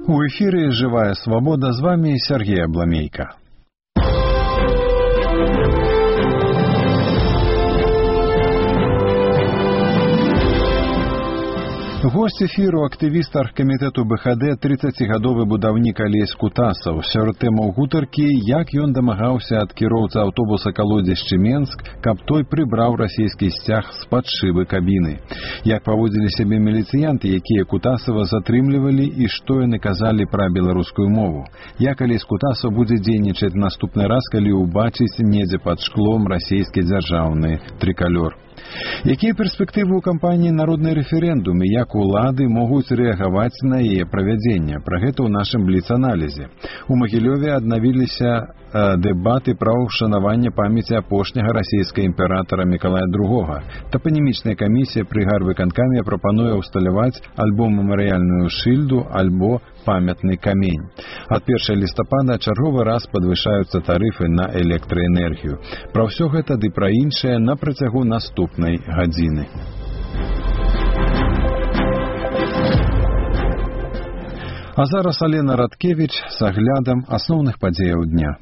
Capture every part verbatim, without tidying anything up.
У эфире «Живая свобода», с вами Сергей Абламейко. Гость эфіру актывіст аргкамітэту бэ ха дэ трыццацігадовы будаўнік Алесь Кутасаў. Сярод тэмаў гутаркі, як ён дамагаўся ад кіроўца аўтобуса Калодзеж-Менск, каб той прыбраў расійскі сцяг з-пад шыбы кабіны. Як паводзілі сябе міліцыянты, якія Кутасава затрымлівалі, і што яны казалі пра беларускую мову. Як Алесь Кутасаў будзе дзейнічаць наступны раз, калі ўбачыць недзе пад шклом расійскі дзяржаўны трыкалёр. Якія перспектывы ў кампаніі «Народны рэферэндум» і як улады могуць рэагаваць на яе правядзенне? Пра гэта ў нашым бліц-аналізе. У Магілёве аднавіліся дэбаты пра ўшанаванне памяці апошняга расійскага імператара Мікалая другога. Тапанімічная камісія пры гарвыканкаме прапануе ўсталяваць альбо мемарыяльную шыльду, альбо памятны камень. Ад першага лістапада чарговы раз падвышаюцца тарыфы на электраэнергію. Пра ўсё гэта ды пра іншае на працягу наступнай гадзіны. А зараз Алена Радкевіч з аглядам асноўных падзеяў дня.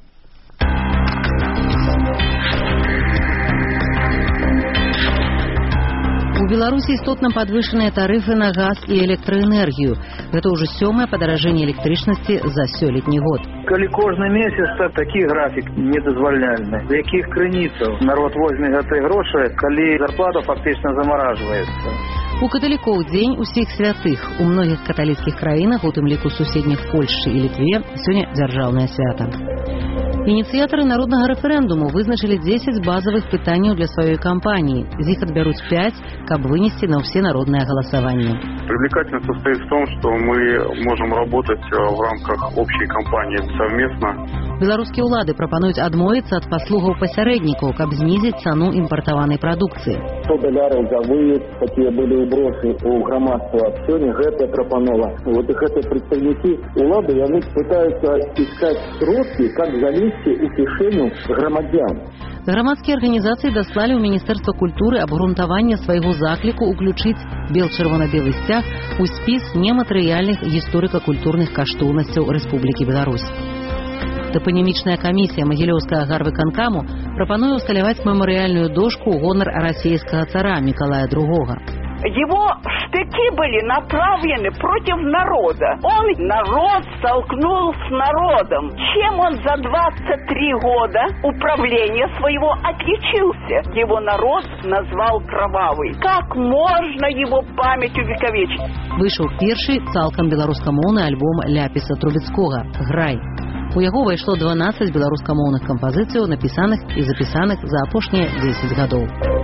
У Беларусі істотна падвышаныя тарыфы на газ і электраэнергію. Гэта ўжо сёмае падаражэнне электрычнасці за сёлетні год. Калі кожны месяц такі графік недазвальняльны, з якіх крыніцаў народ возьме гэтай грошы, калі зарплата фактычна замаражваецца. У каталікоў дзень усіх святых. У многіх каталіцкіх краінах, у тым ліку суседніх Польшчы і Літве, сёння дзяржаўнае свята. Ініцыятары народнага рэферэндуму вызначылі дзесяць базавых пытанняў для сваёй кампаніі. З іх адбяруць пяць, каб вынесці на всенародное голосование. Привлекательность состоит в том, что мы можем работать в рамках общей кампании совместно. Беларускія ўлады прапануюць адмовіцца ад паслугаў пасярэднікаў, каб знізіць цану імпартаванай прадукцыі. сто даляраў за выезд, якія былі ўбросы ў грамадства. Сёння гэтая прапанова. Вот их это прадстаўнікі улады, яны пытаюцца искать сродкі, как залезці ў кішэню грамадзян. Грамадскія арганізацыі даслалі ў Міністэрства культуры абгрунтаванне свайго закліку ўключыць бел-чырвона-белы сцяг у спіс нематэрыяльных гісторыка-культурных каштоўнасцяў Рэспублікі Беларусь. Топанімічная камісія Магілёўскага гарвыканкаму прапануе ўсталяваць мемарыяльную дошку ў гонар расійскага цара Мікалая другога. Его штыки были направлены против народа. Он народ столкнул с народом. Чем он за двадцать три года управления своего отличился? Его народ назвал кровавый. Как можно его память увековечить? Вышел першы цалкам беларускамоўны альбом Ляпіса Трубецкога «Грай». У яго ўвайшло дванаццаць беларускамоўных кампазіцыяў, напісаных і запісаных за апошнія дзесяць гадоў.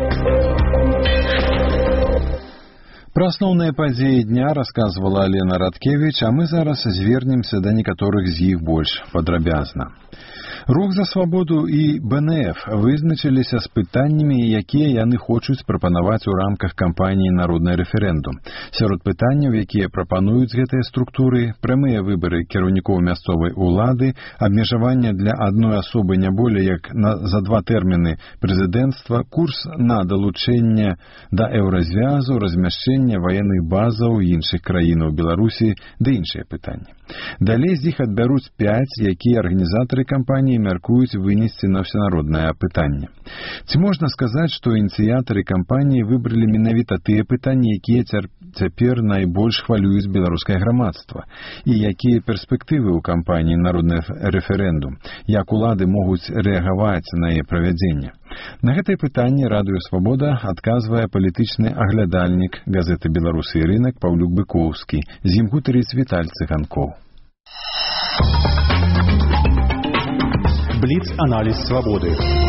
Пра асноўныя падзеі дня расказвала Алена Радкевіч, а мы зараз звернемся да некаторых з іх больш падрабязна. Рух за свабоду і бэ эн эф вызначыліся з пытаннямі, якія яны хочуць прапанаваць у рамках кампаніі «Народны рэферэндум». Сярод пытанняў, якія прапануюць гэтыя структуры, прамыя выбары кіраўнікоў мясцовай улады, абмежаванне для адной асобы не болей як на, за два тэрміны прэзідэнцтва, курс на далучэнне да еўразвязу, размяшчэнне ваенных базаў іншых краінаў Беларусі ды іншыя пытанні. Далей з іх адбяруць пяць, якія арганізатары кампаніі мяркуюць вынесці на ўсенароднае пытанне. Ці можна сказаць, што ініцыятары кампаніі выбралі менавіта тыя пытанні, якія цяпер найбольш хвалююць беларускае грамадства? І якія перспектывы ў кампаніі «Народны рэферэндум»? Як улады могуць рэагаваць на яе правядзенне? На гэтае пытанне Радыё Свабода адказвае палітычны аглядальнік газеты «Беларусы і рынак» Паўлюк Быкоўскі. З ім гутарыць Віталь Цыганкоў. Бліц-аналіз свабоды.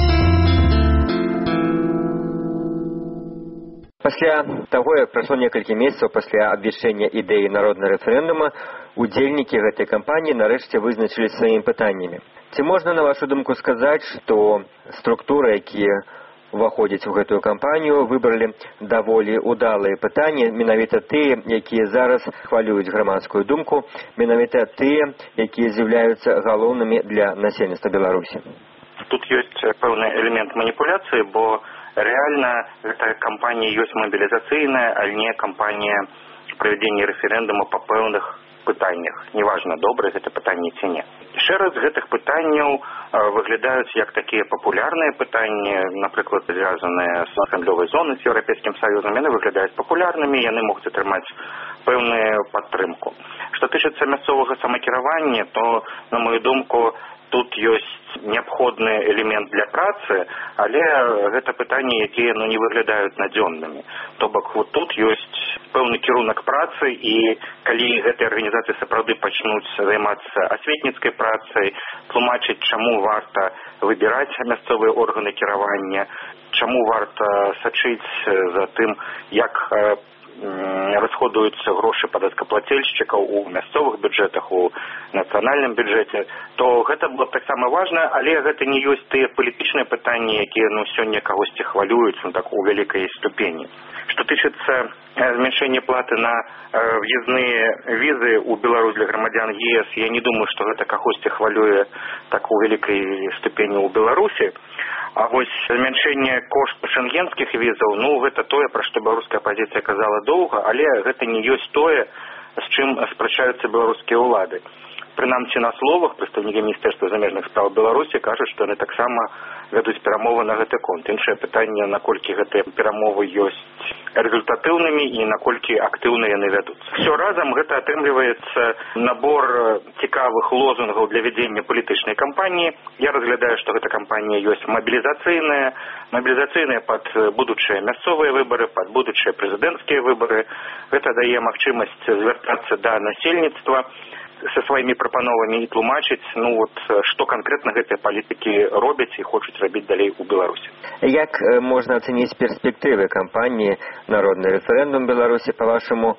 Пасля таго, як прайшло некалькі месяцаў пасля абвяшчэння ідэі народнага рэферэндума, удзельнікі гэтай кампаніі нарэшце вызначылі сваімі пытаннямі. Ці можна, на вашу думку, сказаць, што структуры, якія уваходзяць у гэтую кампанію, выбралі даволі удалыя пытанні, менавіта тыя, якія зараз хвалююць грамадскую думку, менавіта тыя, якія з'яўляюцца галоўнымі для насельніцтва Беларусі? Тут ёсць пэўны элемент маніпуляцыі, бо рэальна гэта кампанія ёсць мабілізацыйная, а не кампанія правядзення рэферэндума па пэўных пытаннях. Неважна, добрае гэта пытанне ці не. Шэраг з гэтых пытанняў выглядаюць як такія папулярныя пытанні, напрыклад, звязаныя з гандлёвай зонай з Еўрапейскім Саюзам. Яны выглядаюць папулярнымі, яны могуць атрымаць пэўную падтрымку. Што тычыцца мясцовага самакіравання, то, на мою думку, тут ёсць неабходны элемент для працы, але гэта пытанні, якія ну, не выглядаюць надзённымі. То бок вот тут ёсць пэўны кірунак працы, і калі гэтыя арганізацыі сапраўды пачнуць займацца асветніцкай працай, тлумачыць, чаму варта выбіраць мясцовыя органы кіравання, чаму варта сачыць за тым, як расходуюцца грошы падаткаплацельшчыкаў у мясцовых бюджэтах, у нацыянальным бюджэце, то гэта было таксама важна, але гэта не ёсць тыя палітычныя пытанні, якія ну, сёння кагосьці хвалююць ну, так, у вялікай ступені. Што тычыцца зменшэння платы на в'езныя візы ў Беларусь для грамадзян ЕС, я не думаю, што гэта кагосьці хвалюе так у вялікай ступені ў Беларусі. А вось змяншэнне кошту шэнгенскіх візаў, ну, гэта тое, пра што беларуская апазіцыя казала доўга, але гэта не ёсць тое, з чым спрачаюцца беларускія ўлады. Прынамсі на словах прадстаўнікі Міністэрства замежных спраў Беларусі кажуць, што яны таксама вядуць перамовы на гэты конт. Іншае пытанне, наколькі гэтыя перамовы ёсць результатыўнымі і наколькі актыўна яны вядуцца. Всё разам гэта атрымліваецца набор цікавых лозунгаў для вядзення палітычнай кампаніі. Я разглядаю, што гэта кампанія ёсць мабілізацыйная, мабілізацыйная пад будучыя мясцовыя выбары, пад будучыя прэзідэнцкія выбары. Гэта дае магчымасць звяртацца да насельніцтва са сваімі прапановамі і тлумачыць, ну вот, што канкрэтна гэтыя палітыкі робяць і хочуць рабіць далей у Беларусі. Як можна ацаніць перспектывы кампаніі «Народны рэферэндум Беларусі», па-вашаму,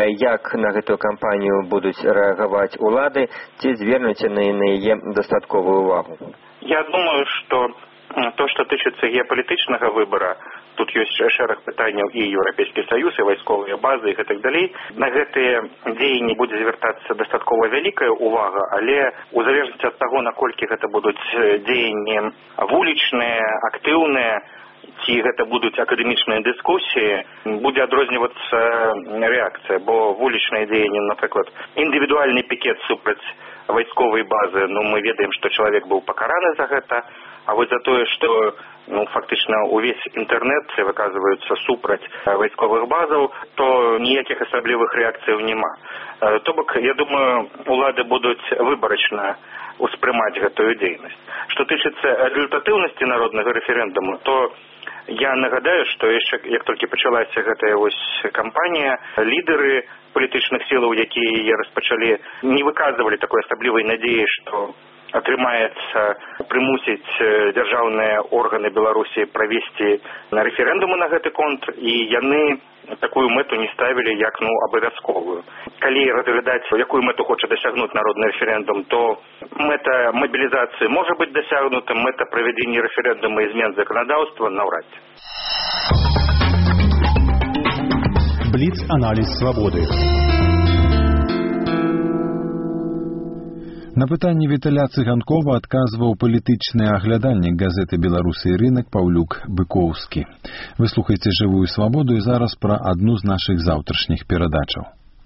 як на гэтую кампанію будуць рэагаваць улады, ці звернуць на яе дастатковую увагу? Я думаю, што то, што тычыцца геапалітычнага выбара, тут ёсць шэраг пытанняў і Еўрапейскі Саюз, і вайсковыя базы, і гэтак далей. На гэтыя дзеянні будзе звяртацца дастаткова вялікая увага, але у залежнасці ад таго, наколькі гэта будуць дзеянні вулічныя, актыўныя, ці гэта будуць акадэмічныя дыскусіі, будзе адрознівацца рэакцыя, бо вулічныя дзеянні, напрыклад, індывідуальны пікет супраць вайсковай базы, ну мы ведаем, што чалавек быў пакараны за гэта, а вось за тое, што ну, фактычна увесь інтэрнэт выказваюцца супраць вайсковых базаў, то ніякіх асаблівых рэакцыяў няма. То бок, я думаю, улады будуць выбарачна успрымаць гэтую дзейнасць. Што тычыцца результатыўнасці народнага рэферэндуму, то я нагадаю, што яшчэ, як толькі пачалася гэтая вось кампанія, лідары палітычных сілаў, якія яе распачалі, не выказвалі такой асаблівай надзеі, што атрымаецца прымусіць дзяржаўныя органы Беларусі правесці на рэферэндумы на гэты конт, і яны такую мэту не ставілі як ну абавязковую. Калі разглядаць, якую мэту хоча дасягнуць народны рэферэндум, то мэта мабілізацыі можа быць дасягнута, мэта правядзення рэферэндума і змен заканадаўства наўрад ці. Бліц-аналіз свабоды. На пытанне Віталя Цыганкова адказваў палітычны аглядальнік газеты «Беларусы і рынак» Паўлюк Быкоўскі. Вы слухаеце «Жывую свабоду» і зараз пра адну з нашых заўтрашніх перадачаў.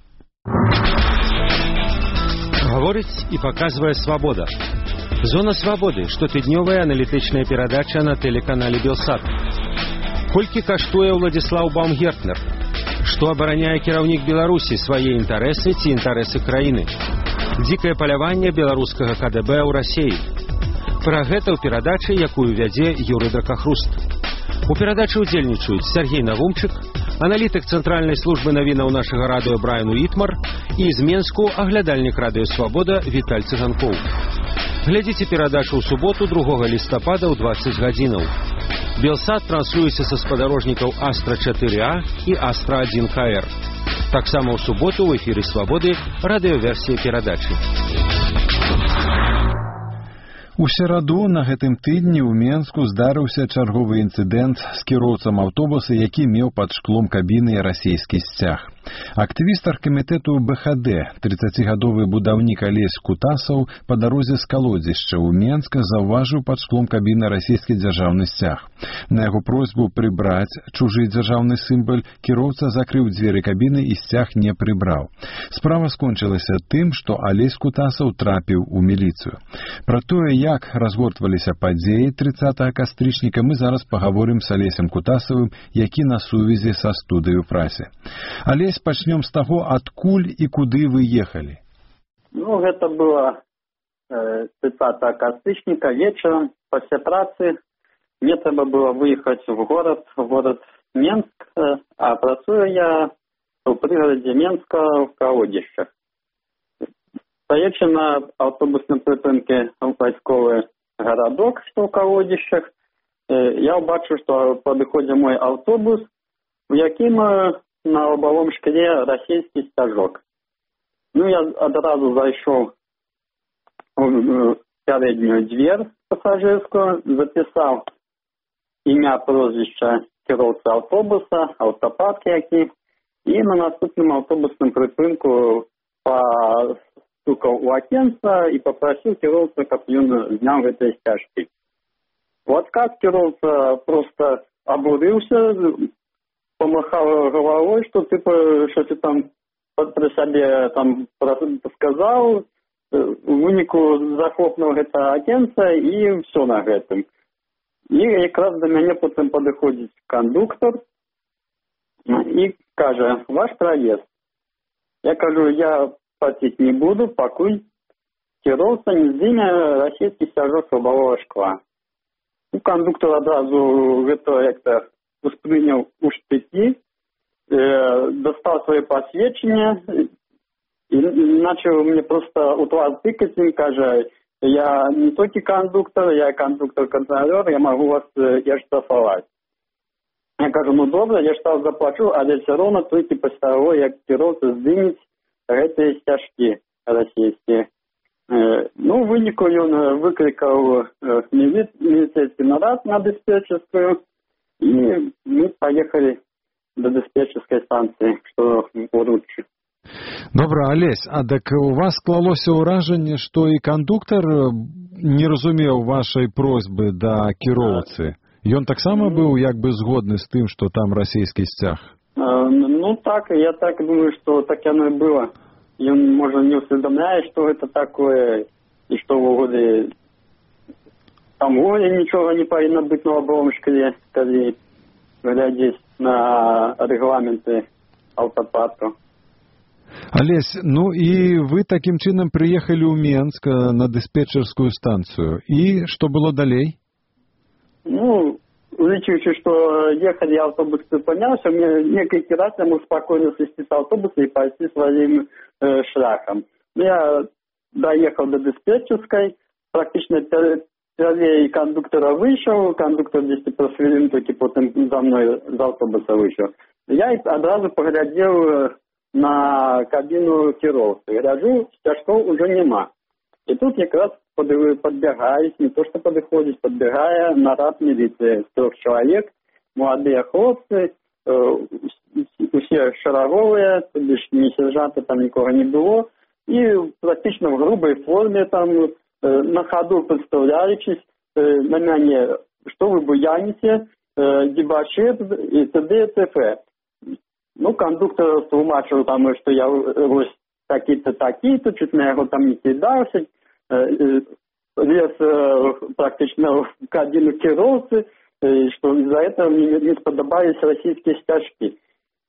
Гаворыць і паказвае свабода. Зона свабоды, штотыднёвая аналітычная перадача на тэлеканале «Белсат». Колькі каштуе Уладзіслаў Баумгертнер? Што абараняе кіраўнік Беларусі, свае інтарэсы ці інтарэсы краіны? Дзікае паляванне беларускага ка дэ бэ ў Расіі. Пра гэта ў перадачы, якую вядзе Юрый Дракахруст. У перадачы ўдзельнічаюць Сергей Навумчык, аналітык Цэнтральнай службы навінаў нашага радыё Брайан Уітмар і з Менску аглядальнік радыё «Свабода» Віталь Цыганкоў. Глядзіце перадачу ў суботу другога лістапада ў дваццаць гадзінаў. Белсат транслюецца са спадарожнікаў Астра чатыры а і Астра адзін ка эр. Таксама ў суботу ў эфіры «Свабоды» радыёверсія перадачы. У сераду на гэтым тыдні ў Менску здарыўся чарговы інцыдэнт з кіроўцам аўтобуса, які меў пад шклом кабіны расійскі сцяг. Актывіст аргкамітэту бэ ха дэ, трыццацігадовы будаўнік Алесь Кутасаў па дарозе з калодзішча ў Менска заўважыў пад шклом кабіны расійскі дзяржаўны сцяг. На яго просьбу прыбраць чужы дзяржаўны сімвал кіроўца закрыў дзверы кабіны і сцяг не прыбраў. Справа скончылася тым, што Алесь Кутасаў трапіў у міліцыю. Пра тое, як разгортваліся падзеі трыццатага кастрычніка, мы зараз пагаворым з Алесем Кутасавым, які на сувязі са студыю прасе. Алесь, пачнём з таго, адкуль і куды вы ехалі. Ну, гэта было э, трыццатага кастрычніка вечером пасля працы. Мне трэба было выехаць в город, в город Менск, э, а працую я у прыгарадзе Менска в Калодзішчах. Стаючы на аўтобусным прыпынке вайсковы гарадок, што ў Калодзішчах, э, я ўбачыў, што падыходзе мой аўтобус, у якім на лобовом шкле расійскі сцяжок. Ну, я адразу зайшоў у пярэднюю дзвер пасажырскую, запісаў імя, прозвішча кіроўцы аўтобуса, аўтапарк які, і на наступным аўтобусным прыпынку пастукаў у акенца і папрасіў кіроўца, каб ён зняў гэтыя сцяжкі. У адказ кіроўца проста абурыўся, помахал головой, что типа, что ты там при себе там сказал, в выніку захлопнул это агентство и все на этом. И как раз до меня потом подходит кондуктор и каже, ваш проезд. Я кажу, я платить не буду, покуль кіроўца не зніме расійскі сцяжок лобового шкла. Ну, кондуктор одразу это як-то успрыняў у штыкі, э, достал свои посведчения и начал мне просто у твар тыкать, им каже, я не только кондуктор, я кондуктор-контролер, я могу вас э, и оштрафовать. Я кажу, ну добре, я штраф заплачу, але все равно только после того, як кіроўца здымець гэтыя сцяжкі расійскія. Э, ну, в выніку ён выклікаў э, міліцейскі нарад на дыспетчерскую, и мы поехали до диспетчерской станции, что в Уруччи. Добра, Алесь, а так у вас склалося ўражанне, што і кондуктор не разумеў вашай просьбы да кіроўцы. Ён таксама быў як бы згодны з тым, што там расійскі сцяг? Ну так, я так думаю, что так оно и было. Ён, можа, не усведомляе, что это такое, и что в угоде там вовсе ничего не повинно быть на лобовом шкле, когда глядеть на регламенты автопарку. Алесь, ну и вы таким чином приехали в Менск на диспетчерскую станцию. И что было далей? Ну, учитывая, что ехали, автобус поднялся, мне несколько раз я мог спокойно сойти с автобуса и пойти своим э, шляхом. Я доехал до диспетчерской, практически первый кондуктора вышел, кондуктор десять хвилин только потом за мной з автобуса вышел. Я одразу поглядел на кабину кіроўцы. Гляжу, сцяжков уже нема. И тут как раз подбегаюсь, не то что подходить, подбегая наряд милиции. Трех человек, молодые хлопцы, э, все шаровые, то бишь ни сержанта там никого не было. И практично в грубой форме там, э, на ходу представляючись, э, на меня, что вы буяните, э, дебошир и т.д. и т.п. Ну, кондуктор тлумачил там, что я ось такие-то, такие-то, чуть на его там не кидался, лез практично в кабину кіроўцы, что из-за этого мне не сподобались российские стяжки.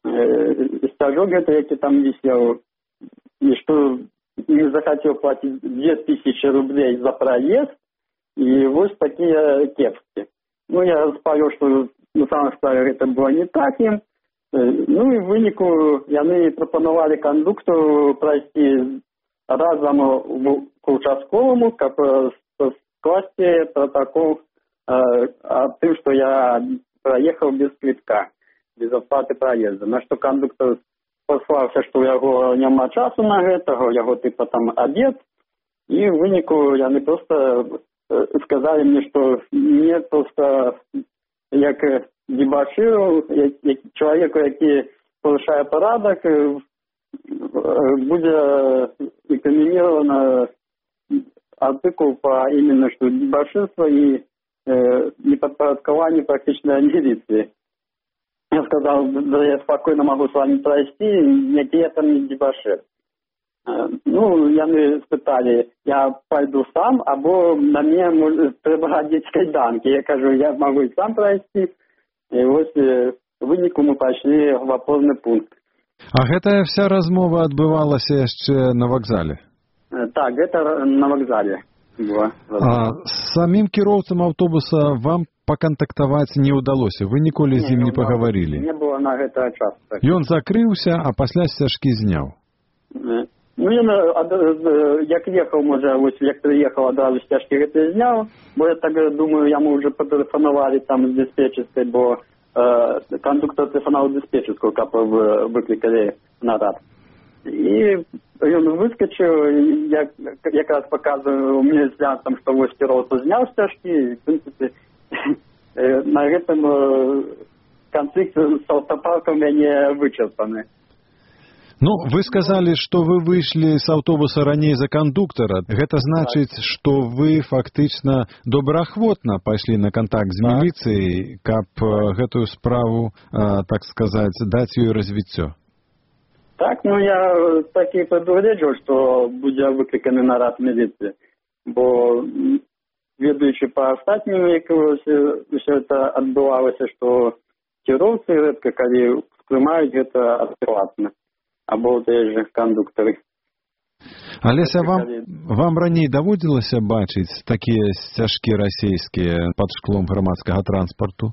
Стяжок это, який там висел, и что не захотел платить две тысячи рублей за проезд, и вот такие кепки. Ну, я распалил, что на самом деле это было не так им. Ну і в выніку яны прапанавалі кондуктору прайсці разам к участковому, каб скласці протокол о тым, что я проехал без квитка, без оплаты проезда. На что кондуктор послаўся, что у яго няма часу на гэтага, у яго типа там обед, и в выніку яны просто сказали мне, что мне просто як дебаширу, человеку, який повышая порядок, будет инкриминирован артикул по именно что дебоширство и э, неподпорядкование практичной милиции. Я сказал, да я спокойно могу с вами пройти, никакие это не дебошир. Ну, яны спитали, я пойду сам, або на мне может, треба одеть кайданки. Я кажу, я могу и сам пройти. И вот в вынику мы пошли в опорный пункт. А гэтая вся размова адбывалася яшчэ на вакзале? Так, гэта на вакзале было. А з самім кіроўцам аўтобуса вам пакантактаваць не ўдалося? Вы ніколі з ім не пагаварылі? Не было на гэта часу. Ён закрыўся, а пасля сцяжкі зняў? Ну, ён, як ехаў, можа, вось як прыехаў, адразу сцяжкі гэта зняў, бо я так думаю, яму уже патэлефанавалі там з дыспетчерскай, бо э, кондуктор тэлефанаваў дыспетчерскую, каб выклікалі нарад. І ён выскачыў, як якраз паказваю мне взгляд, там, што вось кіроўца зняў сцяжкі, і, в прынцыпе, на гэтым канфлікт з аўтапаркам мяне вычерпаны. Ну, вы сказали, што вы выйшлі з аўтобуса раней за кандуктара. Гэта значыць, што вы фактычна добраахвотна пайшлі на кантакт з міліцыяй, каб гэтую справу, так сказаць, даць ёй развіццё. Так, ну я так і прадугледжваў, што будзе выкліканы нарад міліцыі. Бо, ведаючы па астатнім, як ўсё гэта адбывалася, што кіроўцы рэдка калі успрымаюць гэта адэкватна. Або тыя ж кандуктары. Алеся, вам, вам раней даводзілася бачыць такія сцяжкі расійскія пад шклом грамадскага транспарту?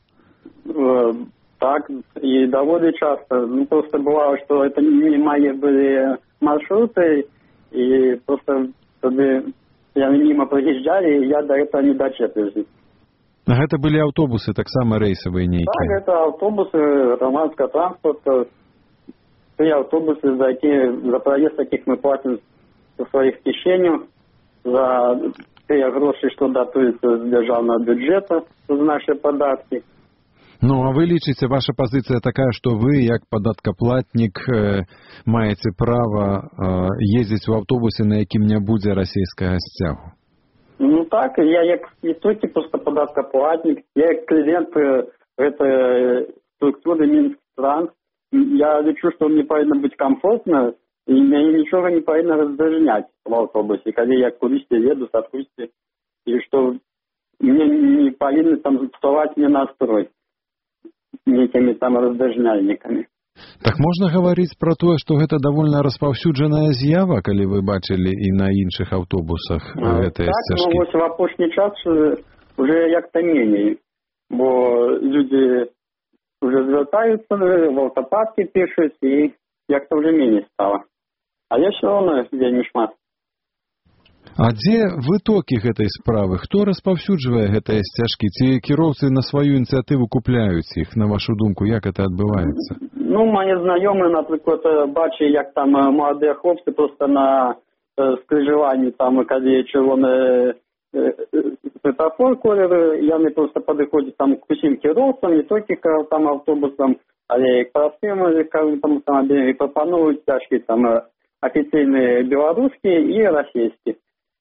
Так, і даволі часта. Ну, просто бывало, што это не мае былі маршруты, і просто тады яны міма праезжалі, і я да этого не дачэпіўся. Гэта былі аўтобусы, таксама рэйсавыя нейкія? Так, гэта аўтобусы грамадскага транспарта. Те автобусы, за, які, за проезд яких мы платим со своих кишеней, за те гроши, что датуются з державного бюджета, за наши податки. Ну, а вы лічыце, ваша позиция такая, что вы, як податкоплатник, э, маете право э, ездить в автобусе, на якім не будзе расійскага сцягу? Ну так, я як не толькі просто податкоплатник, я як клиент этой структуры Минск-Транс. Я лічу, што мне павінна быць камфортна, і мяне нічога не павінна раздражняць в аўтобусе, калі я кудысьці еду, садкусьці, і што мне не павінны там псаваць мне настрой нейкімі там раздражняльнікамі. Так можна гаварыць пра тое, што гэта давольна распаўсюджаная з'ява, калі вы бачылі і на іншых аўтобусах гэтыя сцяжкі? Так, ну вось в апошні час уже як-то меней, бо людзі уже звертаются, в автопарке пишут, и як-то уже менее стало. А я все равно вельмі шмат. А дзе вытокі гэтай справы? Хто распаўсюджвае гэтыя сцяжкі? Ці кіроўцы на сваю ініцыятыву купляюць іх, на вашу думку, як это адбываецца? Ну, мои знайомые, наприклад, бачу, як там молодые хлопцы просто на э, скрижуванні, там, калі червоне светофор колер, яны просто подыходят там к усім кіроўцам, не толькі там автобусам, але і к простым там автомобилям, і прапануюць цяжкі там афіцыйныя беларускія і расійскія.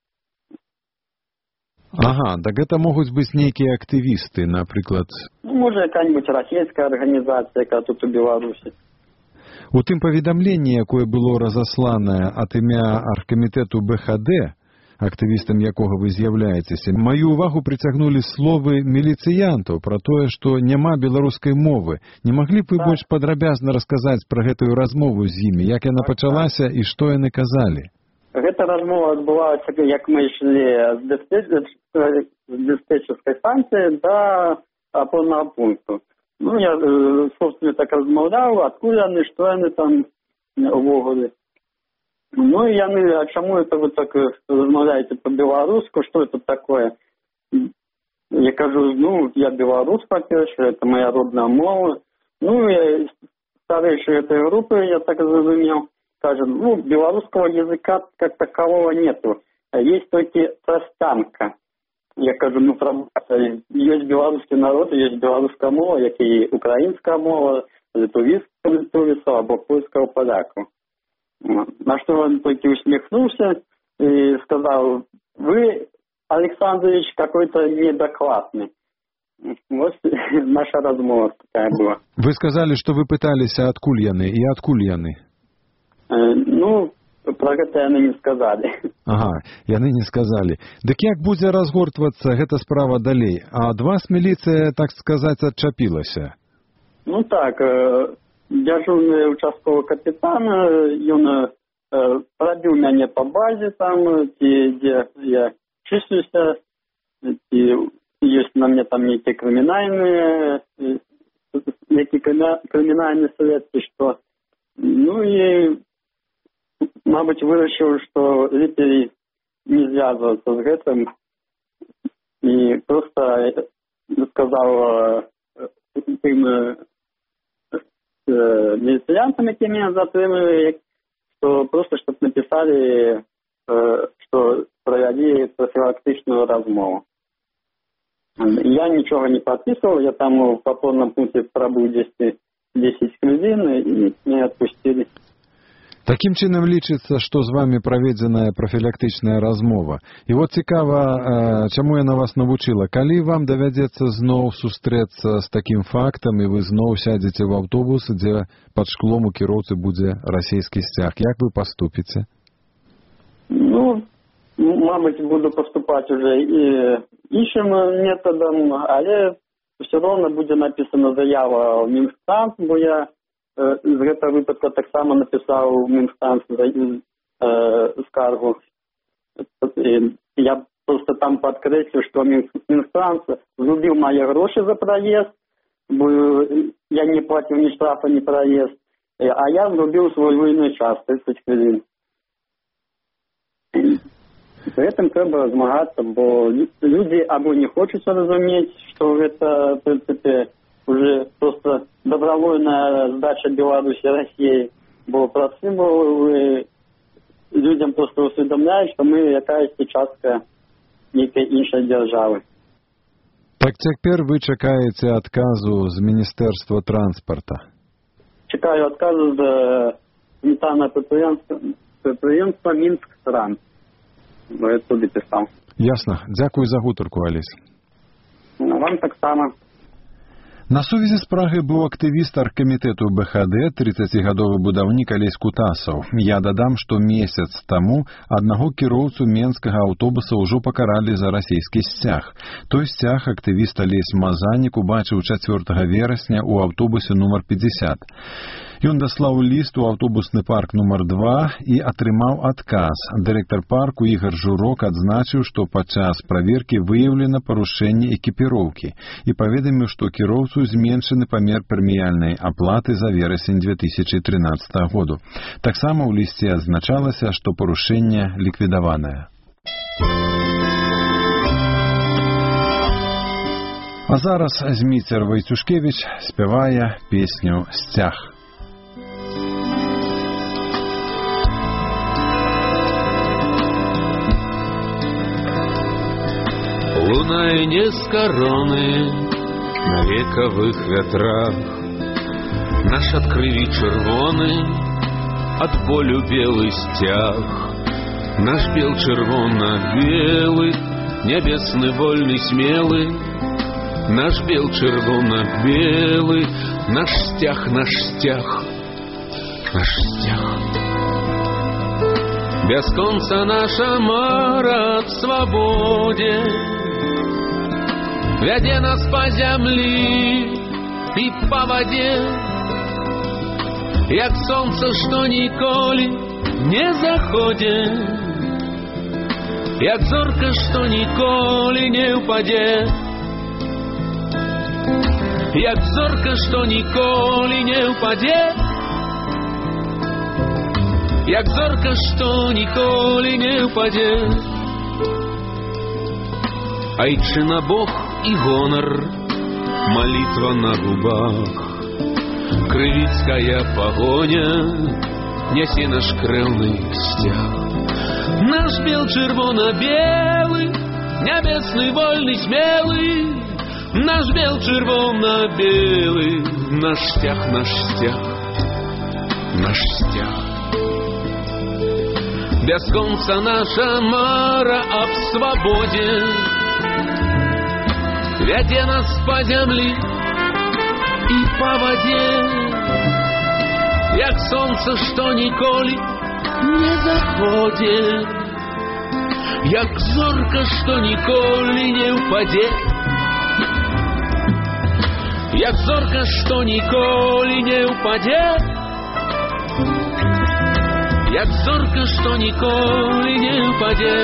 Ага, так это могуць быць нейкія актывісты, напрыклад. Ну, можа, якая-нибудь расійская арганізацыя, якая тут у Беларусі. У тым паведамленні, якое было разасланае ад імя аргкамітэту бэ ха дэ, актывістам якога вы з'яўляецеся, маю ўвагу прыцягнулі словы міліцыянтаў пра тое, што няма беларускай мовы. Не маглі б вы так. больш падрабязна расказаць пра гэтую размову з імі, як яна так, пачалася так. і што яны казалі? Гэта размова адбывалася, як мы ішлі з дыспетчерскай станцыі да апорнага пункту. Ну, я, собственно, так размаўляў, адкуль яны, што яны там увогуле. Ну, и яны, а чему это вы так размовляете по-белорусски, что это такое? Я кажу, ну, я белорус, по-перше, это моя родная мова. Ну, я старейший этой группы, я так разумел, скажем, ну, белорусского языка как такового нету. Есть только простянка. Я кажу, ну, пробачте, есть белорусский народ, есть белорусская мова, як и украинская мова. литовійського литовця або польського поляку. На що він тільки усміхнувся і сказав: ви, Александрович, какой-то недокладный. Вот наша размова такая была. Вы сказали, что вы пытались откуль яны и откуль яны? Э, ну, про гэта яны не сказали. Ага, яны не сказали. Дык як будзе разгортвацца гэта справа далей? А ад вас міліцыя, так сказаць, адчапілася? Ну так, э, дзяжурны участковы капітан, ён э, пробіў мяне по базе там, дзе я числюся, і ёсць на мне там нейкія крымінальныя, нейкі крымінальны сведкі, што, ну і, мабыць, вырашыў, што лепей не звязвацца з гэтым, і проста сказаў тым міліцыянтам, які мяне затрымлівалі, што проста, чтоб напісалі, што провели профилактичную размову. Я ничего не подписывал, я там в опорном пункте пробыл десять хвилин и меня отпустили. Таким чином лічыцца, што з вами праведзеная профілактычная размова. І вот цікава, чаму яна вас навучыла. Калі вам давядзецца зноў сустрэцца з такім фактам, і вы зноў сядзеце ў аўтобус, дзе пад шклом у кіроўцы будзе расійскі сцяг, як вы паступіце? Ну, мабуть, буду поступать уже и іншим методом, але все равно буде написана заява в Мінстранс, бо я е, з гэтага выпадка так само написал в Мінстранс е, скаргу. И я просто там подкреслил, что Мінстранс згубил мои гроши за проезд, бо я не платил ни штрафа, ни проезд, а я згубил свой вольный час, тридцать хвилин. З гэтым трэба змагацца, бо людзі або не хочуць разумець, што гэта, в прынцыпе, уже просто добровольная здача Беларусі России, бо працывы людям просто усведомляюць, што мы якаясьці частка нейкай іншай дзяржавы. Так цяпер вы чакаеце адказу з Міністэрства транспарта? Чакаю адказу з санітарнага прадпрыемства Мінск-Транс. Я туди писав. Ясно. Дякую за гутарку, Алесь. Вам так само. На сувязі з Прагай быў актывіст аргкамітэту бэ ха дэ, трыццацігадовы будаўнік Алесь Кутасаў. Я дадам, што месяц таму аднаго кіроўцу менскага аўтобуса ўжо пакаралі за расійскі сцяг. Той сцяг актывіст Алесь Мазанік убачыў чацвёртага верасня ў аўтобусе нумар пятьдесят. Ён даслаў ліст у аўтобусны парк нумар два і атрымаў адказ. Дырэктар парку Ігар Журок адзначыў, што падчас праверкі выяўлена парушэнне экіпіроўкі і паведаміў, што кіроўцу зменшаны памер прэміяльнай аплаты за верасень две тысячи тринадцатого году. Таксама ў лісце адзначалася, што парушэнне ліквідаванае. А зараз Зміцер Вайцюшкевіч спявае песню «Сцяг». Лунай не с короны на вековых ветрах, наш ад крыві чырвоны, ад болю белы сцяг, наш бел чырвона-белы, нябесны вольны смелы, наш бел чырвона-белы, наш сцяг, наш сцяг, наш сцяг. Бясконца наша мара в свабодзе вядзе нас па зямлі і па вадзе, як сонца, што ніколі не заходзе, як зорка, што ніколі не ўпадзе, як зорка, што ніколі не ўпадзе, як зорка, што ніколі не ўпадзе. Айчына Бог і гонар, молитва на губах, крывіцкая пагоня нясе наш крэўны сцяг. Наш бел чырвона-белы, нябесны вольны смелы, наш бел чырвона-белы, наш стяг, наш стяг, наш стяг. Бясконца наша мара аб свабодзе вядзе нас па зямлі і па вадзе, як сонца, што ніколі не заходзе, як зорка, што ніколі не ўпадзе, як зорка, што ніколі не ўпадзе, як зорка, што ніколі не ўпадзе.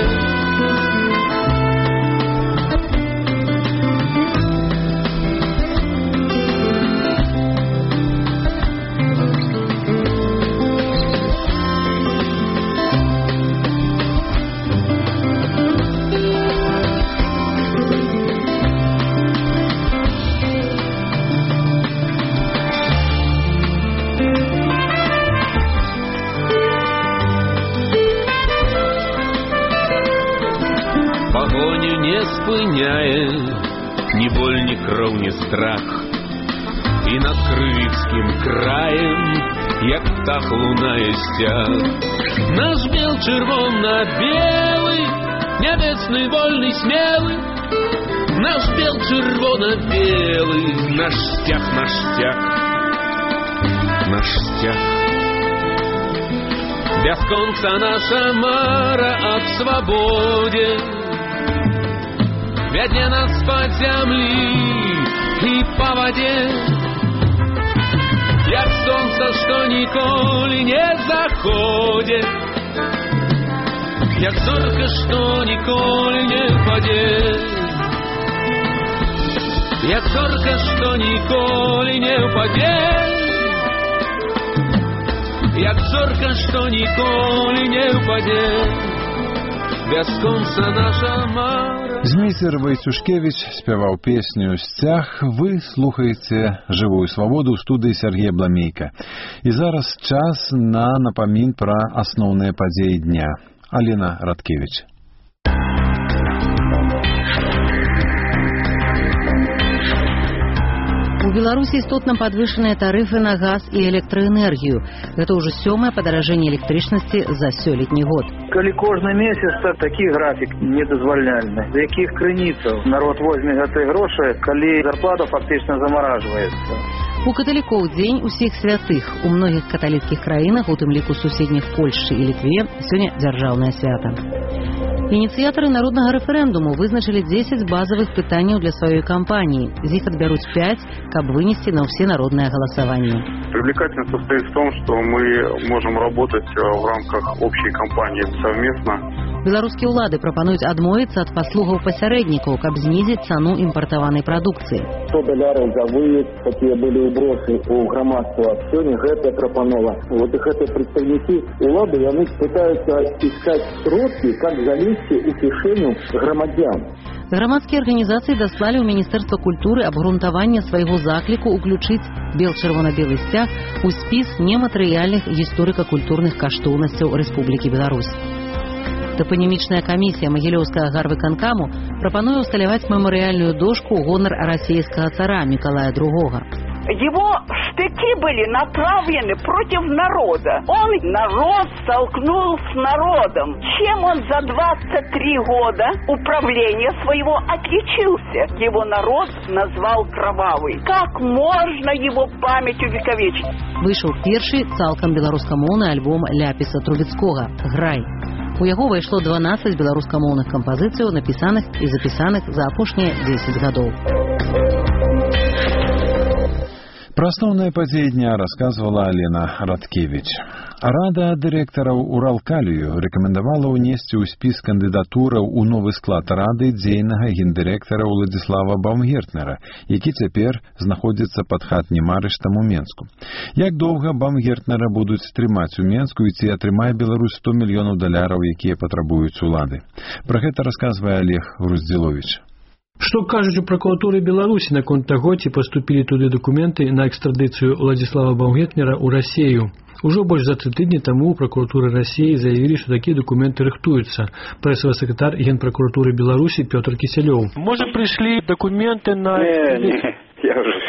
Спыняе ни боль, ни кроў, ни страх, і над крывіцкім краем, як птах лунае сцяг. Наш бел чырвона-белы, нябесны, вольны, смелы, наш бел чырвона-белы, наш стяг, наш стяг, наш стяг. Бясконца наша мара аб свабодзе вядзе нас па зямлі і па вадзе, як сонца, што ніколі не заходзе, як зорка, што ніколі не ўпадзе, як зорка, што ніколі не ўпадзе, як зорка, што ніколі не ўпадзе, бясконца наша мара. Зміцер Вайцюшкевич спяваў песню «Сцяг». Вы слухаеце «Жывую свабоду» ў студыі Сергея Бламейка. І зараз час на напамін пра асноўныя падзеі дня. Алена Радкевич. У Беларусі істотна падвышаныя тарыфы на газ і электраэнергію. Гэта ўжо сёмае падаражэнне электрычнасці за сёлетні год. Калі кожны месяц такі графік недазвальнальны, з якіх крыніцаў народ возьме гэтыя грошы, калі зарплата фактычна замаражваецца? У каталікоў дзень усіх святых. У многіх каталіцкіх краінах, у тым ліку суседніх Польшчы і Літве, сёння дзяржаўнае свята. Ініцыятары народнага рэферэндуму вызначылі дзесяць базавых пытанняў для сваёй кампаніі. З іх адбяруць пяць, каб вынесці на ўсе народныя галасаванні. Привлекательность состоит в том, что мы можем работать в рамках общей кампании совместно. Беларускія ўлады прапануюць адмовіцца ад паслугаў пасярэднікаў, каб знізіць цану імпартаванай прадукцыі. сто даляраў за выезд, якія былі ўбросы ў грамадства. Сёння гэта прапанова. Вот і гэтыя прадстаўнікі ўлады, яны пытаюцца іскаць сродкі, как залезці ў кішэню грамадзян. Грамадскія арганізацыі даслалі ў Міністэрства культуры абгрунтаванне свайго закліку ўключыць бел-чырвона-белы сцяг у спіс нематэрыяльных гісторыка-культурных каштоўнасцяў Рэспублікі Беларусь. Топанімічная камісія Магілёўскага гарвыканкаму прапануе ўсталяваць мемарыяльную дошку ў гонар расійскага цара Миколая другого. Его штыки были направлены против народа. Он народ столкнул с народом. Чем он за двадцать три года управления своего отличился? Его народ назвал кровавый. Как можно его память увековечить? Вышел першы цалкам беларускамоўны альбом Ляпіса Трубецкога «Грай». У яго ўвайшло дванаццаць беларускамоўных кампазіцыяў, напісаных і запісаных за апошнія дзесяць гадоў. Пра асноўныя падзеі дня расказвала Алена Радкевич. Рада дырэктараў Уралкалію рэкамендавала ўнесці ў спіс кандыдатураў у новы склад рады дзейнага гендырэктара Уладзіслава Баумгертнера, які цяпер знаходзіцца пад хатнім арыштам у Менску. Як доўга Баумгертнера будуць трымаць у Менску і ці атрымае Беларусь сто мільёнаў даляраў, якія патрабуюць улады? Пра гэта расказвае Олег Груздзіловіч. Што кажуць у пракуратуры Беларусі наконт таго, ці паступілі туды дакументы на экстрадыцыю Уладзіслава Баумгертнера ў Расею? Ужо больш за тры тыдні таму ў пракуратуры Расеі заявілі, што такія дакументы рыхтуюцца. Прэсавы сакратар Генпракуратуры Беларусі Пётр Кісялёў. Можа, прыйшлі дакументы на... Не, не, я уже все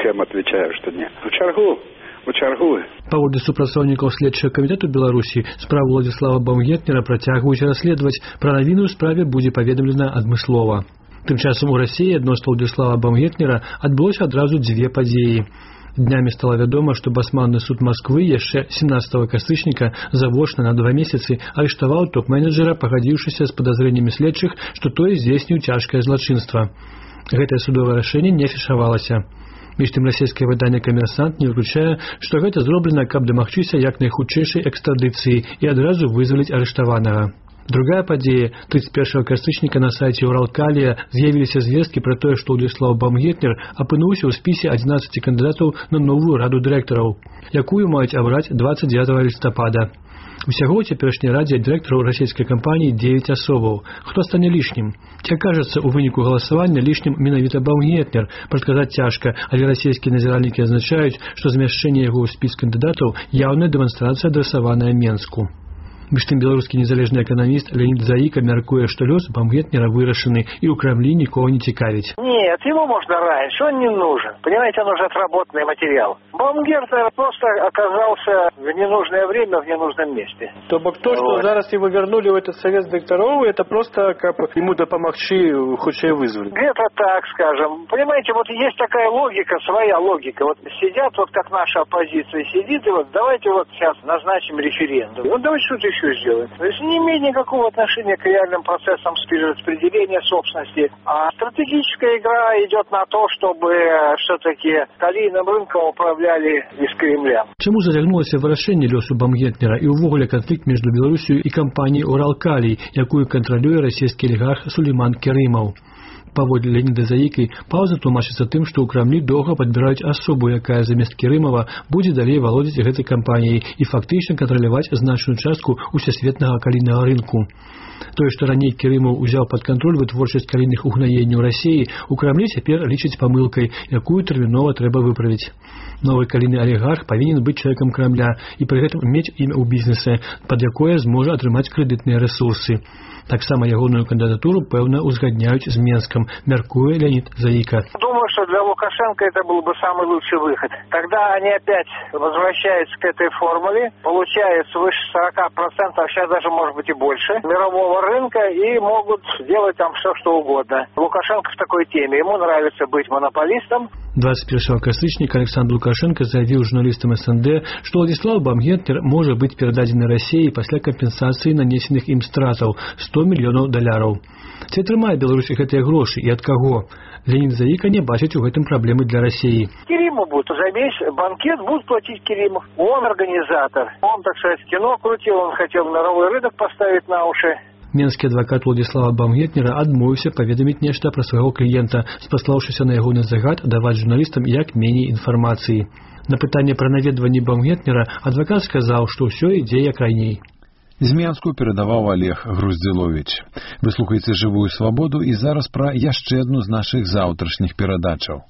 ім адвечаю, што не. У чаргу, у чаргу. Паводле супрацоўнікаў следчага камітэту Беларусі справу Владзіслава Баўгетнера працягваюць расследаваць. Пра навіну ў справе будзе паведамлена адмыслова. Тым часам у Расіі адносно Владзіслава Баўгетнера адбылося адразу дзве падзеі. Днямі стала вядома, што басманны суд Масквы яшчэ семнаццатага кастрычніка завочна на два месяцы арыштаваў топ-менеджера, пагадзіўшыся з падазрэннямі следчых, што той здзейсніў цяжкае злачынства. Гэтае судовае рашэнне не афішавалася. Між тым расійскае выданне «Камерсант» не выключае, што гэта зроблена, каб дамагчыся як найхутчэйшай экстрадыцыі і адразу вызваліць арыштаванага. Другая падзея. тридцать первого кастрычніка на сайце Уралкалія з'явіліся звесткі пра тое, што Владзіслаў Баўгетнер апынуўся ў спісе адзінаццаці кандыдатаў на новую раду дырэктараў, якую маюць абраць двадцать девятого лістапада. Усяго ў цяперашняй радзе дырэктараў расійскай кампаніі девять асобаў. Хто стане лішнім? Ці акажацца ў выніку галасавання лішнім менавіта Баўгетнер? Прадказаць цяжка, але расійскія назіральнікі азначаюць, што змяшчэнне яго ў спіс кандыдатаў яўная дэманстрацыя адрасаваная Менску. Між тым беларускі незалежны эканаміст Леонид Заика мяркуе, што лёс Баўгетнера вырашаны і ў Крамлі нікого не цікавіць. Нет, ему можно раньше, он не нужен. Понимаете, он уже отработанный материал. Баумгертнер просто оказался в ненужное время в ненужном месте. То бок то, что вот. Зараз его вернули в этот совет директоров, это просто как ему допомогчи худшее вызвали. Где-то так, скажем. Понимаете, вот есть такая логика, своя логика. Вот сидят, вот как наша оппозиция сидит, и вот давайте вот сейчас назначим референдум. Вот давайте что-то еще сделать. То есть не имеет никакого отношения к реальным процессам перераспределения собственности. А стратегическая игра идет на то, чтобы все-таки калийным рынком управляли из Кремля. Чему затягнулося вырашэнне лёсу Баўгетнера і ўвогуле канфлікт між Беларусью і кампаніяй Уралкалій, якую кантралюе расійскі алігарх Сулейман Керымаў? Паводле Леоніда Заікі, паўза тлумачыцца тым, што ў Крамлі доўга падбіраюць асобу, якая замест Керымава будзе далей валодзіць гэтай кампаніяй і фактычна кантраляваць значную частку усесветнага калійнага рынку. Тое, што раней Керымаў узяў пад кантроль вытворчасць калійных угнаенняў Расіі, у Крамлі цяпер лічаць памылкай, якую тэрмінова трэба выправіць. Новы калійны алігарх павінен быць чалавекам Крамля і пры гэтым мець імя ў бізнесе, пад якое зможа атрымаць крэдытныя рэсурсы. Таксама ягоную кандыдатуру, пэўна, узгадняюць з Менском, мяркуе Леонид Заика. Думаю, что для Лукашенко это был бы самый лучший выход. Тогда они опять возвращаются к этой формуле, получают свыше сорок процентов, сейчас даже может быть и больше, мирового рынка и могут делать там все, что угодно. Лукашенко в такой теме. Ему нравится быть монополистом. двадцать первого кастрычніка Александр Лукашенко заявіў журналістам эс эн дэ, што Владзіслаў Баўгетнер можа быць перададзены Расіі пасля кампенсацыі нанесеных ім стратаў сто мільёнаў даляраў. Ці атрымае Беларусь гэтыя грошы і ад каго? Леонид Заика не бачыць у гэтым праблемы для Расіі. Кериму будут за весь банкет будут платить Керимов. Он организатор. Он, так сказать, кино крутил, он хотел мировой рынок поставить на уши. Менскі адвакат Владзіслава Баўгетнера адмовіўся паведаміць нешта пра свайго кліента, спаслаўшыся на ягоны загад даваць журналістам як меней інфармацыі. На пытанне пра наведванне Баўгетнера адвакат сказаў, што ўсё ідзе як раней. З Менску перадаваў Олег Груздзіловіч. Вы слухаеце «Жывую свабоду» і зараз пра яшчэ адну з нашых заўтрашніх перадачаў.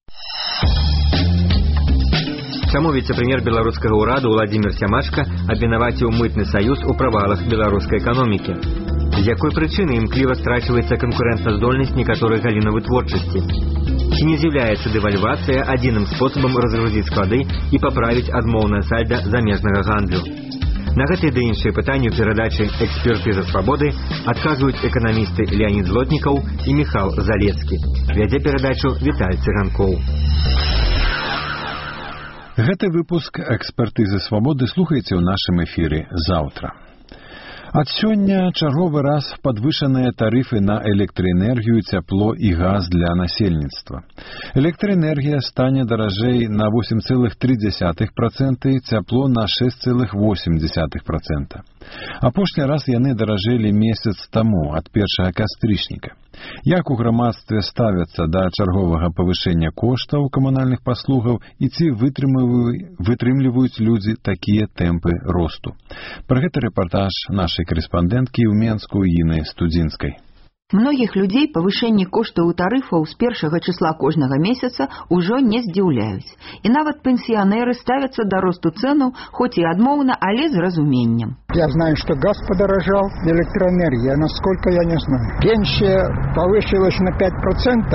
Чаму віцэ-прэм'ер беларускага ўраду Владзімір Сямашка абвінаваціў мытны саюз у правалах беларускай эканомікі? З якой прычыны імкліва страчваецца канкурэнтаздольнасць некаторых галінаў вытворчасці? Ці не з'яўляецца дэвальвацыя адзіным спосабам разгрузіць склады і паправіць адмоўнае сальда замежнага гандлю? На гэтыя ды іншыя пытанні ў перадачы «Экспертыза свабоды» адказваюць эканамісты Леонид Злотнікаў і Міхал Залецкі. Вядзе перадачу Віталь Цыганкоў. Гэты выпуск «Экспертызы свабоды» слухайце ў нашым эфіры заўтра. Ад сёння чарговы раз падвышаныя тарыфы на электраэнергію, цяпло і газ для насельніцтва. Электраэнергія стане даражэй на восемь целых три десятых процента, цяпло на шесть целых восемь десятых процента. Апошні раз яны даражэлі месяц таму ад першага кастрычніка. Як у грамадстве ставяцца да чарговага павышэння коштаў камунальных паслугаў і ці вытрымліваюць людзі такія тэмпы росту? Пра гэта рэпартаж нашай корэспандэнткі ў Менску Іны Студзінскай. Многіх людзей павышэнне коштаў тарыфаў з першага числа кожнага месяца ўжо не здзіўляюць. І нават пенсіянеры ставяцца да росту цэнаў, хоць і адмоўна, але з разуменнем. Я знаю, что газ подорожал, электроэнергия, насколько я не знаю. Пенсия повысилась на пять процентов,